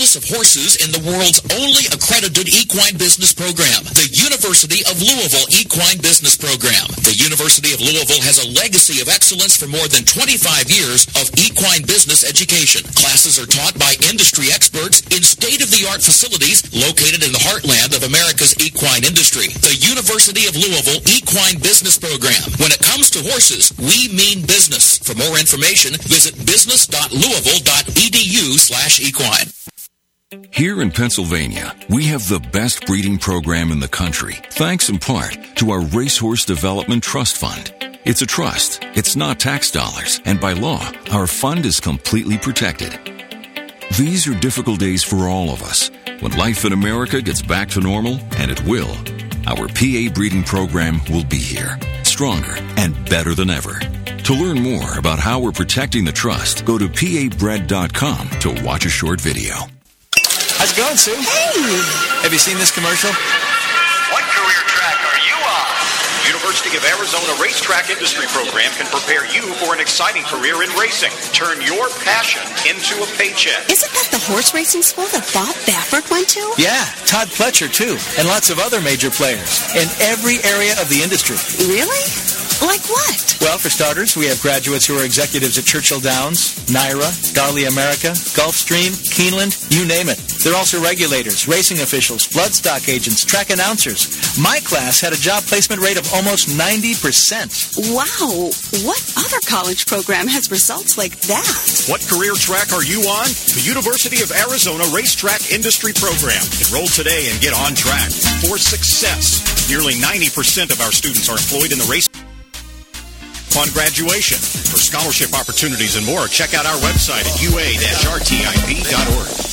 business of horses in the world's only accredited equine business program, the University of Louisville Equine Business Program. The University of Louisville has a legacy of excellence for more than twenty-five years of equine business education. Classes are taught by industry experts in state-of-the-art facilities located in the heartland of America's equine industry. The University of Louisville Equine Business Program. When it comes to horses, we mean business. For more information, visit business dot louisville dot e d u slash equine. Here in Pennsylvania, we have the best breeding program in the country, thanks in part to our Racehorse Development Trust Fund. It's a trust, it's not tax dollars, and by law, our fund is completely protected. These are difficult days for all of us. When life in America gets back to normal, and it will, our P A breeding program will be here, stronger and better than ever. To learn more about how we're protecting the trust, go to P A bred dot com to watch a short video. How's it going, Sue? Hey! Have you seen this commercial? What career track are you on? University of Arizona Racetrack Industry Program can prepare you for an exciting career in racing. Turn your passion into a paycheck. Isn't that the horse racing school that Bob Baffert went to? Yeah, Todd Pletcher, too, and lots of other major players in every area of the industry. Really? Like what? Well, for starters, we have graduates who are executives at Churchill Downs, Naira, Darley America, Gulfstream, Keeneland, you name it. They're also regulators, racing officials, bloodstock agents, track announcers. My class had a job placement rate of almost ninety percent. Wow. What other college program has results like that? What career track are you on? The University of Arizona Racetrack Industry Program. Enroll today and get on track for success. Nearly ninety percent of our students are employed in the race upon graduation. For scholarship opportunities and more, check out our website at u a dash r t i p dot org.